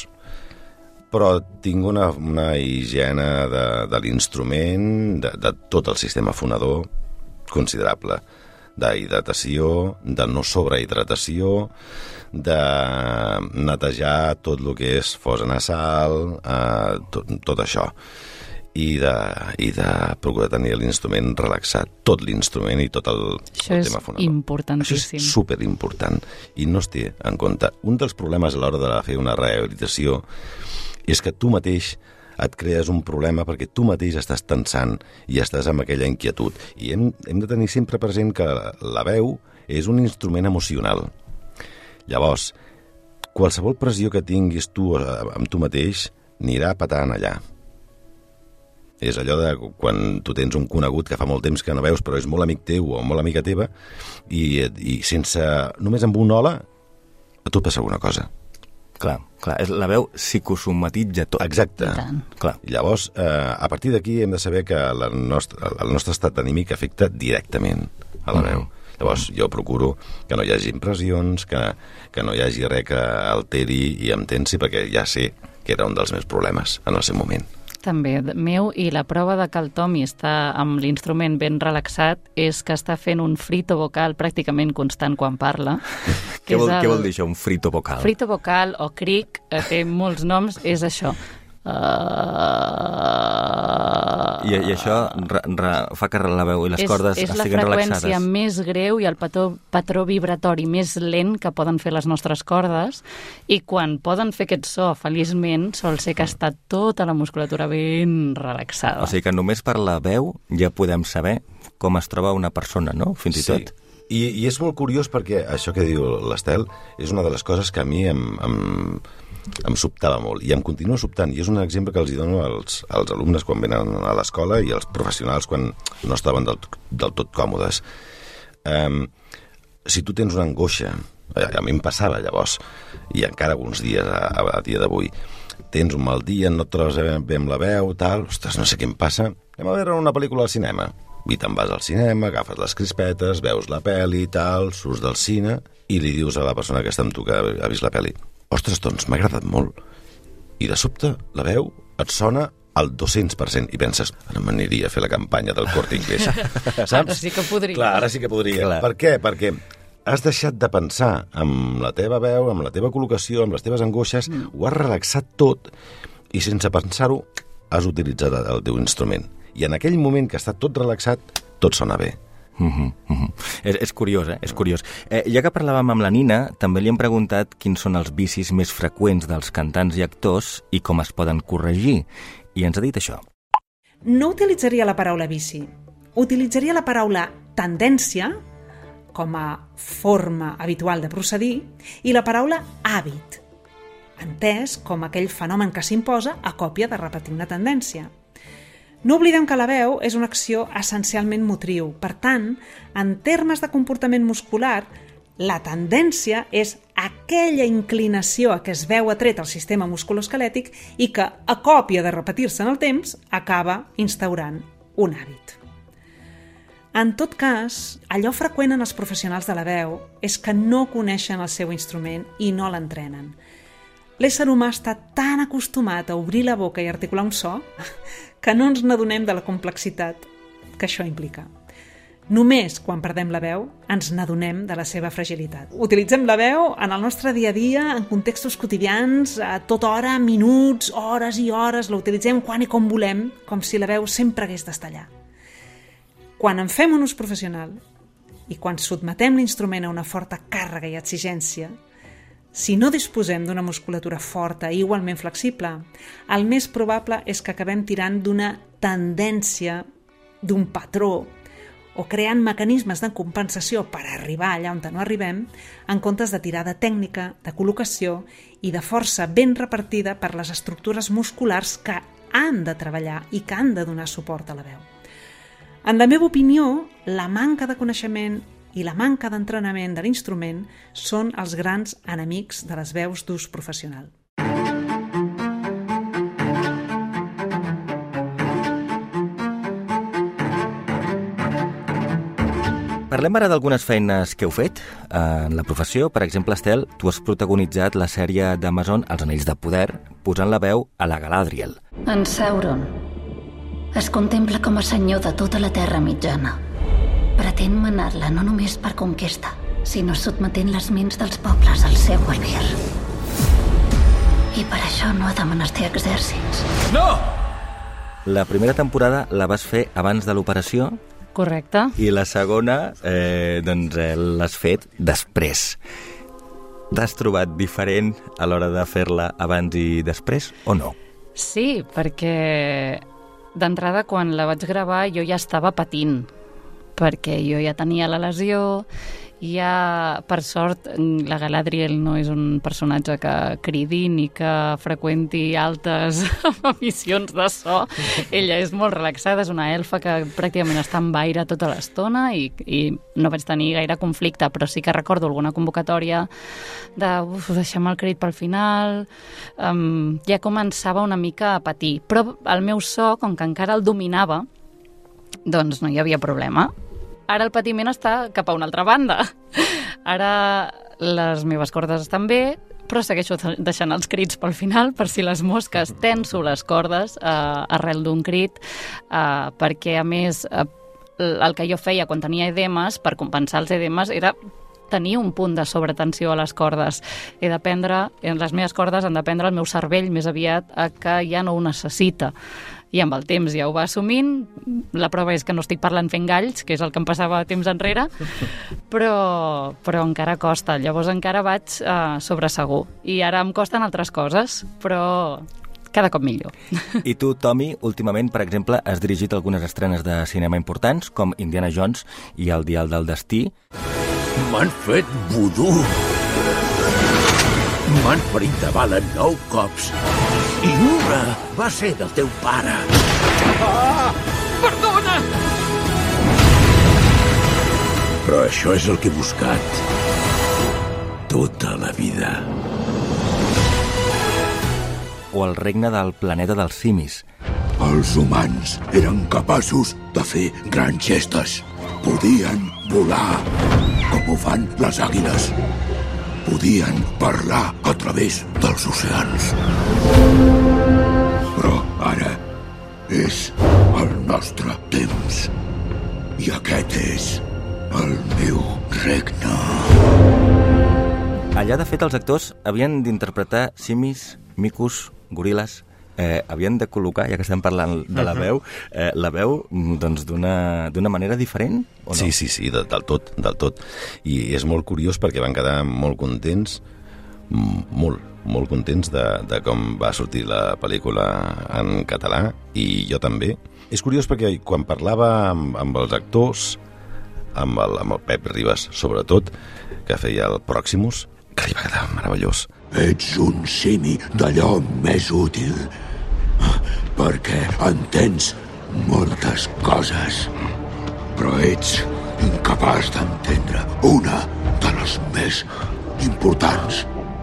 però tinc una, una higiene de, de l'instrument, de, de tot el sistema fonador, considerable. D'hidratació, de no sobrehidratació, de netejar tot el que és fosa nasal, eh, tot, tot això. I de, i de procurar tenir l'instrument relaxat, tot l'instrument i tot el, el tema fonador. Això és importantíssim. Això és superimportant i no es té en compte. Un dels problemes a l'hora de fer una rehabilitació és que tu mateix et crees un problema perquè tu mateix estàs tensant i estàs amb aquella inquietud. I hem, hem de tenir sempre present que la veu és un instrument emocional. Llavors, qualsevol pressió que tinguis tu amb tu mateix anirà patant allà. És allò de quan tu tens un conegut que fa molt temps que no veus però és molt amic teu o molt amiga teva i, i sense, només amb un hola a tu passa alguna cosa. Clar, clar, la veu psicosomatitza tot. Exacte. Clar. Llavors, eh, a partir d'aquí hem de saber que la nostra, el nostre estat anímic afecta directament a la veu. Mm. Llavors, jo procuro que no hi hagi impressions, que, que no hi hagi res que alteri i em tensi, perquè ja sé que era un dels meus problemes en el seu moment. També meu, i la prova de que el Tomi està amb l'instrument ben relaxat és que està fent un frito vocal pràcticament constant quan parla. Què vol, el... què vol dir això, un frito vocal? Frito vocal o cric, té molts noms, és això. Uh... I, I això re, re, fa que la veu i les és, cordes és estiguin relaxades. És la freqüència més greu i el patró, patró vibratori més lent que poden fer les nostres cordes, i quan poden fer aquest so feliçment sol ser que està tota la musculatura ben relaxada. O sigui que només per la veu ja podem saber com es troba una persona, no? Fins i sí. tot. I, I és molt curiós perquè això que diu l'Estel és una de les coses que a mi em, em, em sobtava molt i em continua sobtant, i és un exemple que els dono als, als alumnes quan venen a l'escola i als professionals quan no estaven del, del tot còmodes. Um, si tu tens una angoixa, a, a mi em passava llavors, i encara alguns dies a, a, a dia d'avui, tens un mal dia, no et trobes bé amb la veu, tal, ostres, no sé què em passa, anem a veure una pel·lícula al cinema. I te'n vas al cinema, agafes les crispetes, veus la pel·li i tal, surts del cine i li dius a la persona que està amb tu que ha vist la pel·li: ostres, doncs m'ha agradat molt. I de sobte la veu et sona al dos-cents per cent i penses, ara m'aniria a fer la campanya del Corte Inglés. Saps? Ara sí que podria. Clar, ara sí que podria. Clar. Per què? Perquè has deixat de pensar amb la teva veu, amb la teva col·locació, amb les teves angoixes, mm. ho has relaxat tot i sense pensar-ho has utilitzat el teu instrument. I en aquell moment que està tot relaxat, tot sona bé. Uh-huh, uh-huh. És, és curiós, eh? És curiós. Eh, ja que parlàvem amb la Nina, també li hem preguntat quins són els vicis més freqüents dels cantants i actors i com es poden corregir. I ens ha dit això. No utilitzaria la paraula vici. Utilitzaria la paraula tendència, com a forma habitual de procedir, i la paraula hàbit, entès com aquell fenomen que s'imposa a còpia de repetir una tendència. No oblidem que la veu és una acció essencialment motriu. Per tant, en termes de comportament muscular, la tendència és aquella inclinació a què es veu atret al sistema musculoesquelètic i que, a còpia de repetir-se en el temps, acaba instaurant un hàbit. En tot cas, allò freqüent en els professionals de la veu és que no coneixen el seu instrument i no l'entrenen. L'ésser humà està tan acostumat a obrir la boca i articular un so que no ens n'adonem de la complexitat que això implica. Només quan perdem la veu ens n'adonem de la seva fragilitat. Utilitzem la veu en el nostre dia a dia, en contextos quotidians, a tota hora, minuts, hores i hores, la utilitzem quan i com volem, com si la veu sempre hagués d'estar allà. Quan en fem un ús professional i quan sotmetem l'instrument a una forta càrrega i exigència, si no disposem d'una musculatura forta i igualment flexible, el més probable és que acabem tirant d'una tendència, d'un patró, o creant mecanismes de compensació per arribar allà on no arribem, en comptes de tirar de tècnica, de col·locació i de força ben repartida per les estructures musculars que han de treballar i que han de donar suport a la veu. En la meva opinió, la manca de coneixement i la manca d'entrenament de l'instrument són els grans enemics de les veus d'ús professional. Parlem ara d'algunes feines que heu fet en la professió. Per exemple, Estel, tu has protagonitzat la sèrie d'Amazon Els Anells de Poder, posant la veu a la Galadriel. En Sauron es contempla com a senyor de tota la Terra Mitjana. Pretén manar-la no només per conquesta, sinó sotmetent les ments dels pobles al seu albir. I per això no ha de menester exèrcits. No! La primera temporada la vas fer abans de l'operació? Correcte. I la segona, eh, doncs, eh, l'has fet després. T'has trobat diferent a l'hora de fer-la abans i després, o no? Sí, perquè d'entrada, quan la vaig gravar, jo ja estava patint, perquè jo ja tenia la lesió, ja, per sort, la Galadriel no és un personatge que cridi ni que freqüenti altes emissions de so. Ella és molt relaxada, és una elfa que pràcticament està en aire tota l'estona i, i no vaig tenir gaire conflicte, però sí que recordo alguna convocatòria de uf, deixem el crit pel final. Um, ja començava una mica a patir, però el meu so, com que encara el dominava, doncs no hi havia problema. Ara el patiment està cap a una altra banda. Ara les meves cordes estan bé, però segueixo deixant els crits pel final, per si les mosques tenso les cordes eh, arrel d'un crit, eh, perquè a més eh, el que jo feia quan tenia edemes, per compensar els edemes, era tenir un punt de sobretensió a les cordes. He d'aprendre, les meves cordes han d'aprendre el meu cervell més aviat a que ja no ho necessita. I amb el temps ja ho va assumint. La prova és que no estic parlant fent galls, que és el que em passava temps enrere, però, però encara costa. Llavors encara vaig uh, sobre segur. I ara em costen altres coses, però cada cop millor. I tu, Tomi, últimament, per exemple, has dirigit algunes estrenes de cinema importants, com Indiana Jones i El dial del destí. M'han fet vudú. M'han ferit de bala nou cops. I una va ser del teu pare. Ah! Perdona! Però això és el que he buscat tota la vida. O El regne del planeta dels simis. Els humans eren capaços de fer grans gestes. Podien volar, com ho fan les àguiles. Podien parlar a través dels oceans. Però ara és el nostre temps. I aquest és el meu regne. Allà, de fet, els actors havien d'interpretar simis, micos, goril·les. Eh, havien de col·locar, ja que estem parlant de la veu, eh, la veu doncs, d'una d'una manera diferent, o no? Sí, sí, sí, de, del tot, del tot. I és molt curiós perquè van quedar molt contents, molt, molt contents de, de com va sortir la pel·lícula en català, i jo també. És curiós perquè quan parlava amb, amb els actors, amb el, amb el Pep Ribas, sobretot, que feia el Pròximus, que li va quedar meravellós. Ets un simi d'allò més útil, perquè entens moltes coses, però ets incapaç d'entendre una de les més importants.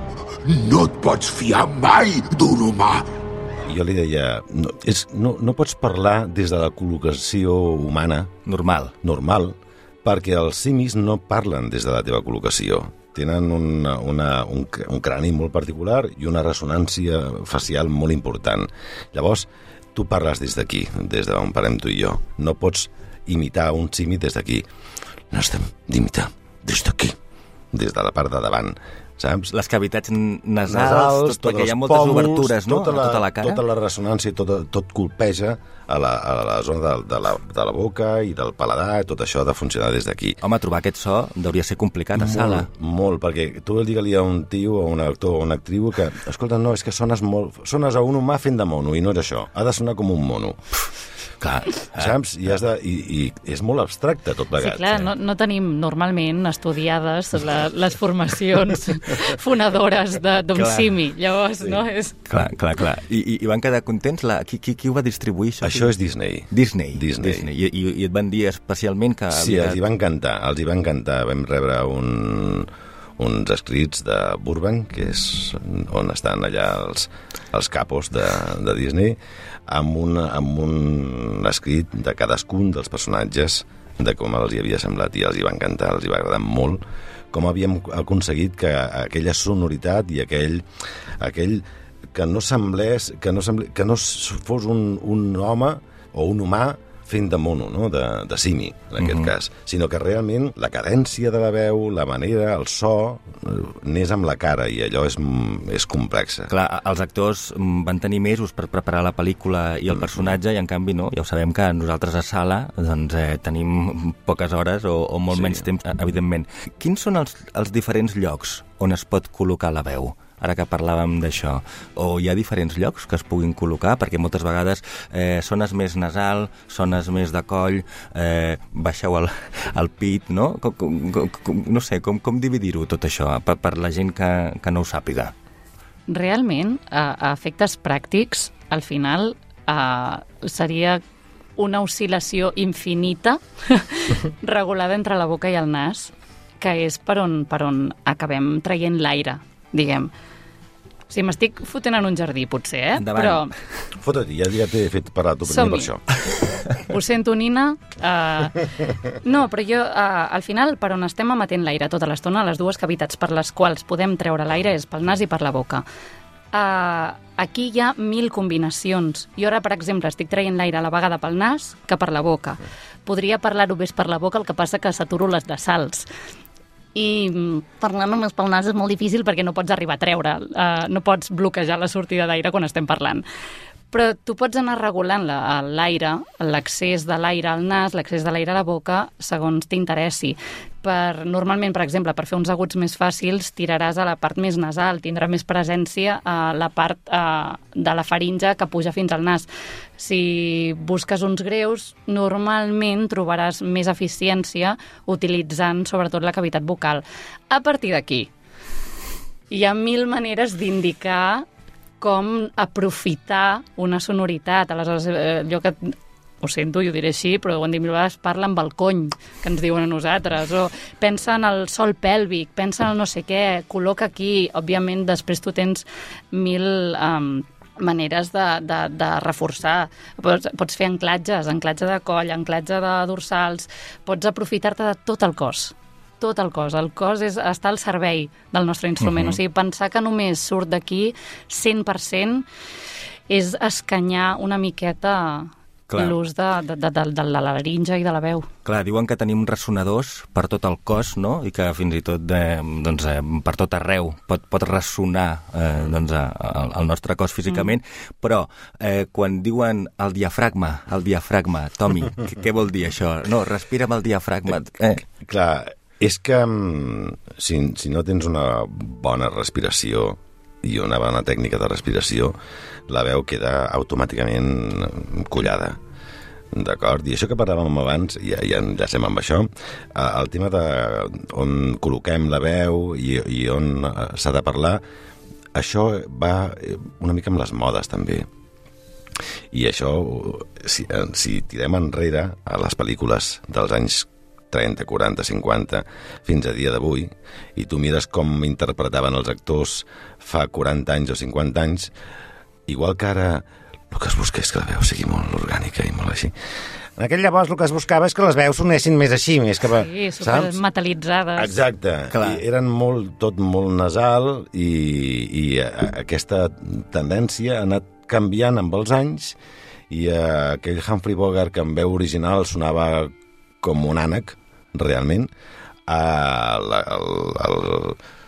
No et pots fiar mai d'un humà. Jo li deia, no, és, no, no pots parlar des de la col·locació humana normal, normal, perquè els simis no parlen des de la teva col·locació. Tenen una, una, un, un crani molt particular i una ressonància facial molt important. Llavors, tu parles des d'aquí, des d'on parem tu i jo. No pots imitar un simi des d'aquí. No estem d'imitar des d'aquí, des de la part de davant. Saps? Les cavitats nasals, nasals tot, perquè hi ha moltes pòmuls, obertures, no?, tota la, a tota la cara. Tota la ressonància, tot, tot colpeja a la, a la zona de, de, la, de la boca i del paladar, tot això ha de funcionar des d'aquí. Home, trobar aquest so hauria ser complicat a sala. Molt, molt, perquè tu digue-li a un tio o un actor o una actriu que, escolta, no, és que sones molt... Sones a un humà fent de mono, i no és això. Ha de sonar com un mono. Clar, saps? I, has de, i, i és molt abstracte tot plegat. Sí, clar, no, no tenim normalment estudiades la, les formacions fonadores d'un simi. Llavors, sí. no? És... Clar, clar, clar. I, i, i van quedar contents? La, qui, qui, qui ho va distribuir? Això, això és Disney. Disney. Disney. Disney. I, i, I et van dir especialment que... Sí, havia... els hi va encantar, els hi va encantar. Vam rebre un... uns escrits de Burbank, que és on estan allà els, els capos de, de Disney, amb, una, amb un escrit de cadascun dels personatges, de com els hi havia semblat, i els hi va encantar, els hi va agradar molt, com havíem aconseguit que aquella sonoritat i aquell, aquell que no semblés, que no, semblés, que no fos un, un home o un humà fent de mono, no? de, de simi, en aquest uh-huh. cas, sinó que realment la cadència de la veu, la manera, el so, n'és amb la cara, i allò és, és complexa. Clar, els actors van tenir mesos per preparar la pel·lícula i el personatge, i en canvi no, ja ho sabem que nosaltres a sala doncs, eh, tenim poques hores o, o molt sí. menys temps, evidentment. Quins són els, els diferents llocs on es pot col·locar la veu? Ara que parlàvem d'això, o hi ha diferents llocs que es puguin col·locar, perquè moltes vegades eh, sones més nasal, sones més de coll, eh, baixeu el, el pit, no? Com, com, com, no sé, com, com dividir-ho tot això per, per la gent que, que no ho sàpiga? Realment, a, a efectes pràctics, al final eh, seria una oscil·lació infinita regulada entre la boca i el nas, que és per on, per on acabem traient l'aire, diguem. O sigui, m'estic fotent en un jardí, potser, eh? Endavant. Però... Fota-t'hi, ja, ja t'he fet parar tu primer per això. Ho sento, Nina. Uh... No, però jo, uh, al final, per on estem emetent l'aire tota l'estona, les dues cavitats per les quals podem treure l'aire és pel nas i per la boca. Uh, aquí hi ha mil combinacions. Jo ara, per exemple, estic traient l'aire a la vegada pel nas que per la boca. Podria parlar-ho més per la boca, el que passa que saturo les de salts. I parlar només pel nas és molt difícil perquè no pots arribar a treure, uh, no pots bloquejar la sortida d'aire quan estem parlant. Però tu pots anar regulant l'aire, l'accés de l'aire al nas, l'accés de l'aire a la boca, segons t'interessi. Per, normalment, per exemple, per fer uns aguts més fàcils, tiraràs a la part més nasal, tindrà més presència a la part uh, de la faringe que puja fins al nas. Si busques uns greus, normalment trobaràs més eficiència utilitzant sobretot la cavitat vocal. A partir d'aquí, hi ha mil maneres d'indicar com aprofitar una sonoritat. Aleshores, allò que... Ho sento, jo ho diré així, però ho han dit mil vegades, parla amb el cony, que ens diuen a nosaltres, o pensa en el sol pèlvic, pensa en el no sé què, col·loca aquí. Òbviament, després tu tens mil um, maneres de, de, de reforçar. Pots, pots fer anclatges, anclatge de coll, anclatge de dorsals, pots aprofitar-te de tot el cos. Tot el cos. El cos és estar al servei del nostre instrument. Uh-huh. O sigui, pensar que només surt d'aquí cent per cent és escanyar una miqueta l'ús de, de, de, de, de la laringe i de la veu. Clar, diuen que tenim ressonadors per tot el cos, no? I que fins i tot eh, doncs, eh, per tot arreu pot, pot ressonar eh, doncs, el, el nostre cos físicament, mm. però eh, quan diuen el diafragma, el diafragma, Tomi, què, què vol dir això? No, respira amb el diafragma. Eh. Clar, és que si, si no tens una bona respiració i una bona tècnica de respiració, la veu queda automàticament collada. D'acord? I això que parlàvem abans, ja, ja enllacem amb això, el tema de on col·loquem la veu i, i on s'ha de parlar, això va una mica amb les modes, també. I això, si, si tirem enrere a les pel·lícules dels anys trenta, quaranta, cinquanta, fins a dia d'avui, i tu mires com interpretaven els actors fa quaranta anys o cinquanta anys, igual que ara el que es busca és que la veu sigui molt orgànica i molt així. En aquell llavors el que es buscava és que les veus sonessin més així, més que... Sí, supermetalitzades. Exacte. Clar. I eren molt, tot molt nasal i, i aquesta tendència ha anat canviant amb els anys i aquell Humphrey Bogart que en veu original sonava com un ànec, realment, el, el, el,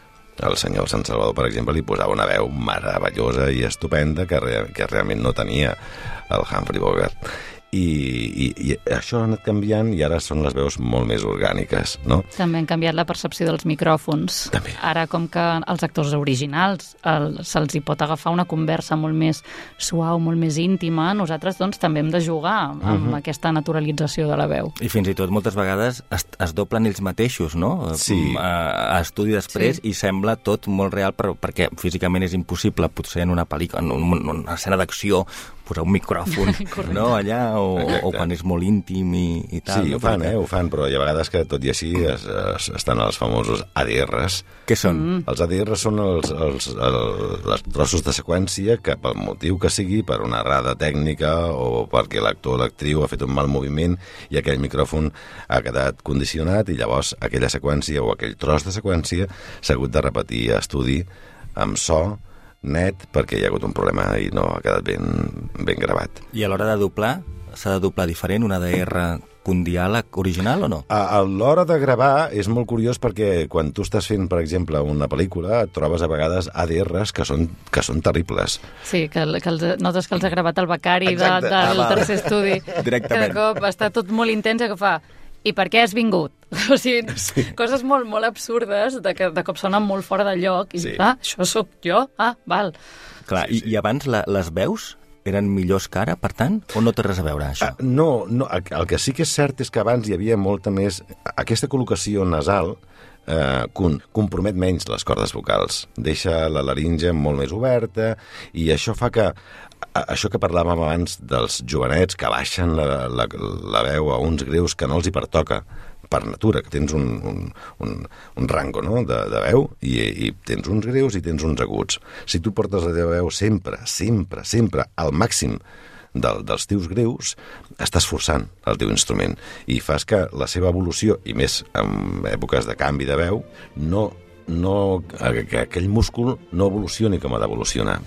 el senyor Sant Salvador, per exemple, li posava una veu meravellosa i estupenda que, re, que realment no tenia el Humphrey Bogart. I, i, i això ha anat canviant i ara són les veus molt més orgàniques, no? També han canviat la percepció dels micròfons. També. Ara, com que els actors originals el, se'ls hi pot agafar una conversa molt més suau, molt més íntima, nosaltres doncs també hem de jugar amb uh-huh. aquesta naturalització de la veu. I fins i tot moltes vegades es, es doblen ells mateixos, no? Sí. A, a estudi després sí. I sembla tot molt real per, perquè físicament és impossible, potser en una pel·lícula, en una escena d'acció, posar un micròfon, no, allà, o, o quan és molt íntim i, i tal. Sí, no? ho fan, eh, ho fan, però hi ha vegades que tot i així es, es, estan els famosos A D Rs. Què són? Mm. Els A D Rs són els, els, els, els trossos de seqüència que pel motiu que sigui, per una errada tècnica o perquè l'actor o l'actriu ha fet un mal moviment i aquell micròfon ha quedat condicionat i llavors aquella seqüència o aquell tros de seqüència s'ha hagut de repetir a estudi amb so net perquè hi ha hagut un problema i no ha quedat ben, ben gravat. I a l'hora de doblar, s'ha de doblar diferent, una A D R que un diàleg original o no? A, a l'hora de gravar és molt curiós perquè quan tu estàs fent, per exemple, una pel·lícula, et trobes a vegades A D Rs que són, que són terribles. Sí, que, que els, notes que els ha gravat el becari de, del ah, tercer estudi. Directament. Que de cop està tot molt intens i que fa... I per què has vingut? O sigui, sí. Coses molt, molt absurdes, de que de cop sonen molt fora de lloc. I, sí. Ah, això sóc jo? Ah, val. Clar, sí, sí. I, i abans la, les veus eren millors que ara, per tant? O no té res a veure, això? Uh, no, no, el que sí que és cert és que abans hi havia molta més... Aquesta col·locació nasal eh, compromet menys les cordes vocals. Deixa la laringe molt més oberta i això fa que... Això que parlàvem abans dels jovenets que baixen la, la, la veu a uns greus que no els hi pertoca per natura, que tens un, un, un, un rango, no?, de, de veu i, i tens uns greus i tens uns aguts. Si tu portes la teva veu sempre, sempre, sempre al màxim del, dels teus greus, estàs forçant el teu instrument i fas que la seva evolució, i més en èpoques de canvi de veu, no, no, que aquell múscul no evolucioni com ha d'evolucionar.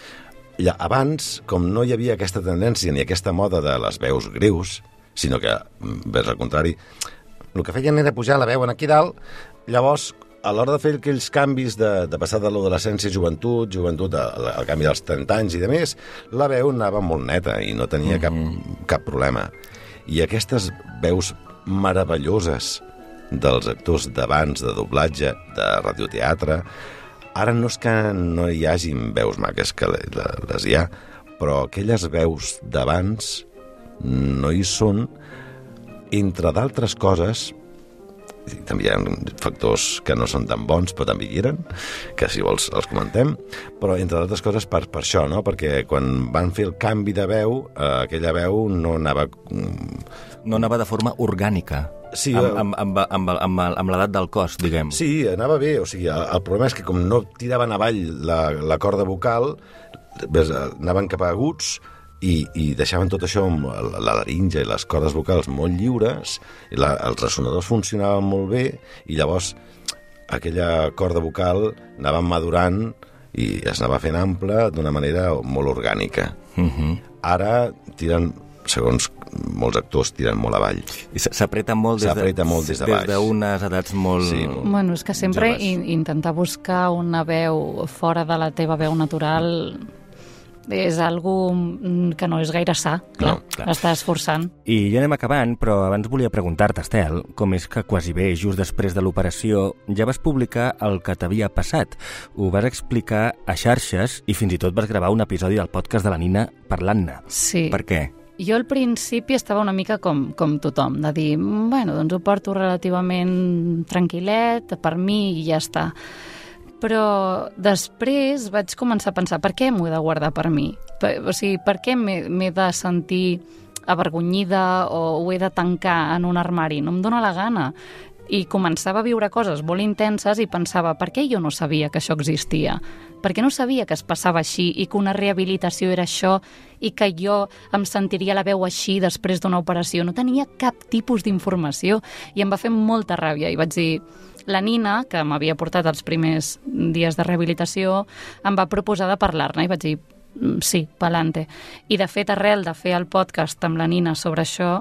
Abans, com no hi havia aquesta tendència ni aquesta moda de les veus greus, sinó que, vers al contrari, el que feien era pujar la veu en aquí dalt, llavors, a l'hora de fer aquells canvis de, de passar de l'adolescència a joventut, joventut al, al canvi dels trenta anys i de més, la veu anava molt neta i no tenia mm-hmm. cap, cap problema. I aquestes veus meravelloses dels actors d'abans, de doblatge, de radioteatre, ara no és que no hi hagin veus maques, que les hi ha, però aquelles veus d'abans no hi són, entre d'altres coses, també hi ha factors que no són tan bons, però també hi eren, que si vols els comentem, però entre d'altres coses per, per això, no? Perquè quan van fer el canvi de veu, eh, aquella veu no anava... No anava de forma orgànica. Sí, amb, amb, amb, amb, amb l'edat del cos, diguem. Sí, anava bé. O sigui, el, el problema és que com no tiraven avall la, la corda vocal, ves, anaven cap a aguts i, i deixaven tot això amb la laringe i les cordes vocals molt lliures, i la, els ressonadors funcionaven molt bé, i llavors aquella corda vocal anava madurant i es anava fent ample d'una manera molt orgànica. Uh-huh. Ara tiren segons molts actors tiren molt avall. I s'apreta molt des, de, molt des de baix. Des d'unes edats molt... Sí, bueno, és que sempre joves. Intentar buscar una veu fora de la teva veu natural és algo que no és gaire sa. Clar, no, clar. Estàs esforçant. I ja anem acabant, però abans volia preguntar-te, Estel, com és que quasi bé, just després de l'operació, ja vas publicar el que t'havia passat. Ho vas explicar a xarxes i fins i tot vas gravar un episodi del podcast de la Nina parlant-ne. Sí. Per què? Jo al principi estava una mica com, com tothom, de dir, bueno, doncs ho porto relativament tranquil·let, per mi i ja està. Però després vaig començar a pensar, per què m'ho he de guardar per mi? Per, o sigui, per què m'he de sentir avergonyida o ho he de tancar en un armari? No em dóna la gana. I començava a viure coses molt intenses i pensava, per què jo no sabia que això existia? Per què no sabia que es passava així i que una rehabilitació era això i que jo em sentiria la veu així després d'una operació? No tenia cap tipus d'informació i em va fer molta ràbia i vaig dir... La Nina, que m'havia portat els primers dies de rehabilitació, em va proposar de parlar-ne i vaig dir, sí, pa'lante. I de fet, arrel de fer el podcast amb la Nina sobre això,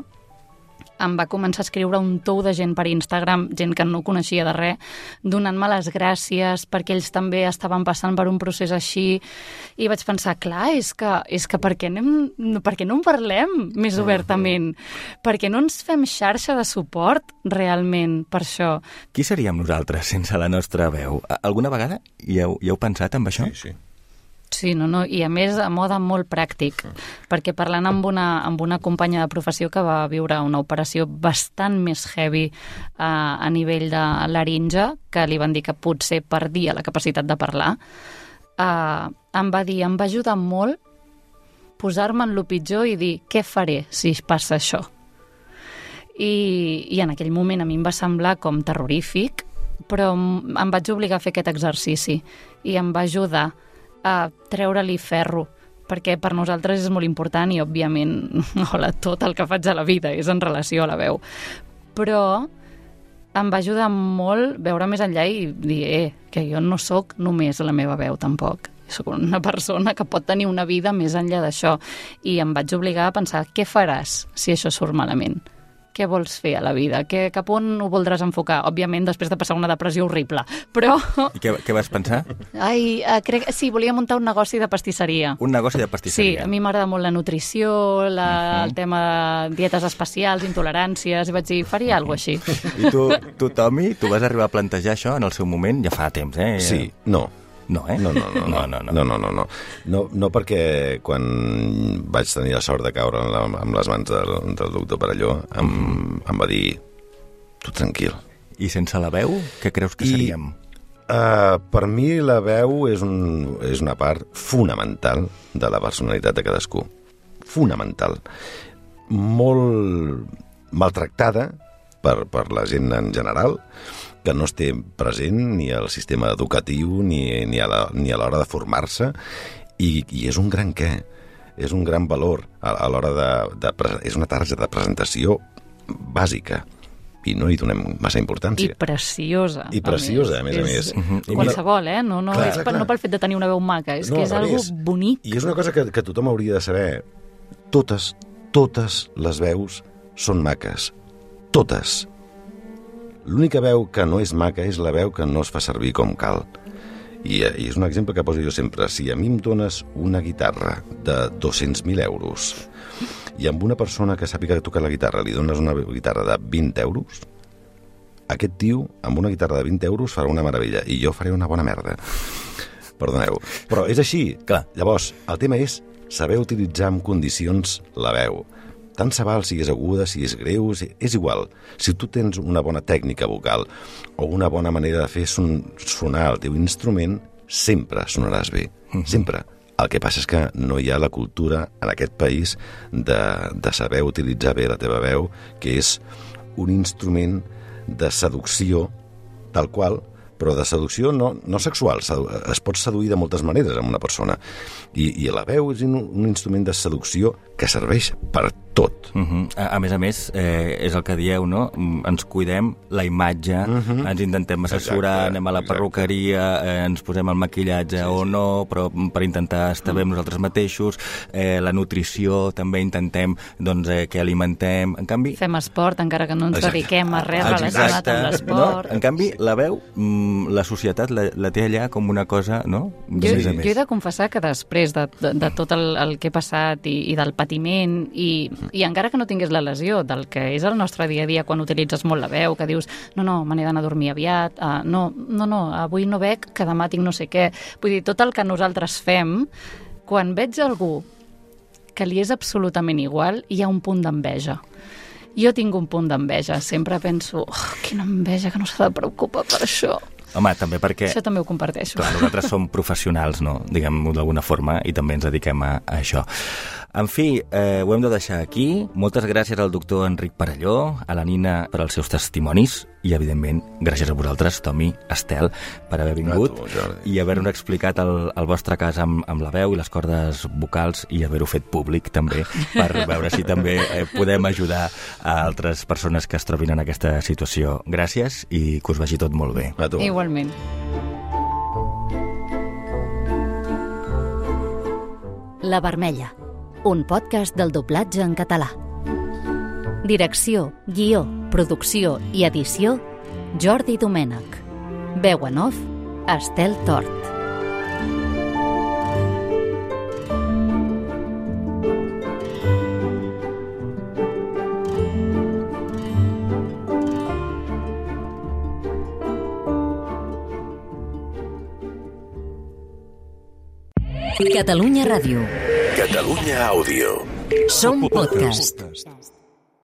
em va començar a escriure un tou de gent per Instagram, gent que no coneixia de res, donant-me les gràcies perquè ells també estaven passant per un procés així. I vaig pensar, clar, és que, és que per, què anem, per què no en parlem més obertament? Per què no ens fem xarxa de suport realment per això? Qui seríem nosaltres sense la nostra veu? Alguna vegada hi heu, hi heu pensat en això? Sí, sí. Sí, no, no, i a més a mode molt pràctic, perquè parlant amb una, amb una companya de professió que va viure una operació bastant més heavy uh, a nivell de laringe, que li van dir que potser perdia la capacitat de parlar, uh, em va dir, em va ajudar molt posar-me en lo pitjor i dir, què faré si passa això? I, i en aquell moment a mi em va semblar com terrorífic, però em vaig obligar a fer aquest exercici i em va ajudar a treure-li ferro, perquè per nosaltres és molt important i, òbviament, hola, tot el que faig a la vida és en relació a la veu. Però em va ajudar molt veure més enllà i dir, eh, que jo no sóc només la meva veu, tampoc. Soc una persona que pot tenir una vida més enllà d'això. I em vaig obligar a pensar, què faràs si això surt malament? Què vols fer a la vida? Que, cap on ho voldràs enfocar? Òbviament, després de passar una depressió horrible. Però... I què, què vas pensar? Ai, uh, crec... Sí, volia muntar un negoci de pastisseria. Un negoci de pastisseria. Sí, a mi m'agrada molt la nutrició, la, uh-huh. el tema de dietes especials, intoleràncies, i vaig dir, faria alguna cosa així. I tu, tu, Tomi, tu vas arribar a plantejar això en el seu moment, ja fa temps, eh? Sí, no. No, eh? No, no, no, no, no, no, no, no, no. No, no perquè quan vaig tenir la sort de caure en la, amb les mans del, del doctor Perelló em, em va dir, tu tranquil. I sense la veu, què creus que I, seríem? Uh, per mi la veu és, un, és una part fonamental de la personalitat de cadascú. Fonamental. Molt maltractada per, per la gent en general, que no es té present ni al sistema educatiu ni, ni a l'hora de formar-se, i, i és un gran què, és un gran valor a, a l'hora de, de... És una targeta de presentació bàsica, i no hi donem massa importància. I preciosa. I preciosa, a més, a més. A més. Qualsevol, eh? No, no, clar, és per, clar. No pel fet de tenir una veu maca, és no, que és algo bonic. I és una cosa que, que tothom hauria de saber. Totes, totes les veus són maques. Totes. L'única veu que no és maca és la veu que no es fa servir com cal. I, i és un exemple que poso jo sempre. Si a mi em dones una guitarra de dos-cents mil euros i amb una persona que sàpiga tocar la guitarra li dones una guitarra de vint euros, aquest tio amb una guitarra de vint euros farà una meravella i jo faré una bona merda. Perdoneu. Però és així. Clar. Llavors, el tema és saber utilitzar en condicions la veu. Tant se val si és aguda, si és greu, si... és igual. Si tu tens una bona tècnica vocal o una bona manera de fer son... sonar el teu instrument, sempre sonaràs bé. Mm-hmm. Sempre. El que passa és que no hi ha la cultura en aquest país de, de saber utilitzar bé la teva veu, que és un instrument de seducció tal qual, però de seducció no, no sexual. Es pot seduir de moltes maneres amb una persona. I, i la veu és un, un instrument de seducció que serveix per tot. Uh -huh. a, a més a més, eh, és el que dieu, no? Ens cuidem la imatge, uh -huh. ens intentem assessorar, exacte, anem a la exacte. perruqueria, eh, ens posem el maquillatge sí, o sí. no, però per intentar estar bé amb nosaltres mateixos, eh, la nutrició també intentem doncs, eh, que alimentem. En canvi... Fem esport, encara que no ens exacte. dediquem a res relacionat amb l'esport. No? En canvi, la veu, la societat la, la té allà com una cosa, no? Jo, jo he de confessar que després de, de, de tot el, el que he passat i, i del patiment i, i encara que no tingués la lesió del que és el nostre dia a dia quan utilitzes molt la veu, que dius, no, no, me n'he d'anar a dormir aviat, uh, no, no, no, avui no bec, que demà tinc no sé què. Vull dir, tot el que nosaltres fem, quan veig algú que li és absolutament igual, hi ha un punt d'enveja. Jo tinc un punt d'enveja. Sempre penso, oh, quina enveja, que no s'ha de preocupar per això. Home, també perquè... Això també ho comparteixo. Clar, nosaltres som professionals, no? Diguem-ho d'alguna forma, i també ens dediquem a, a això. En fi, eh, ho hem de deixar aquí. Moltes gràcies al doctor Enric Perelló, a la Nina per als seus testimonis, i, evidentment, gràcies a vosaltres, Tomi, Estel, per haver vingut tu, i haver-nos explicat el, el vostre cas amb, amb la veu i les cordes vocals i haver-ho fet públic, també, per veure si també eh, podem ajudar a altres persones que es trobin en aquesta situació. Gràcies i que us vagi tot molt bé. A tu. Igualment. La Vermella, un podcast del doblatge en català. Direcció, guió, producció i edició, Jordi Domènech. Veu en off, Estel Tort. Catalunya Ràdio. Catalunya Àudio. Som podcast.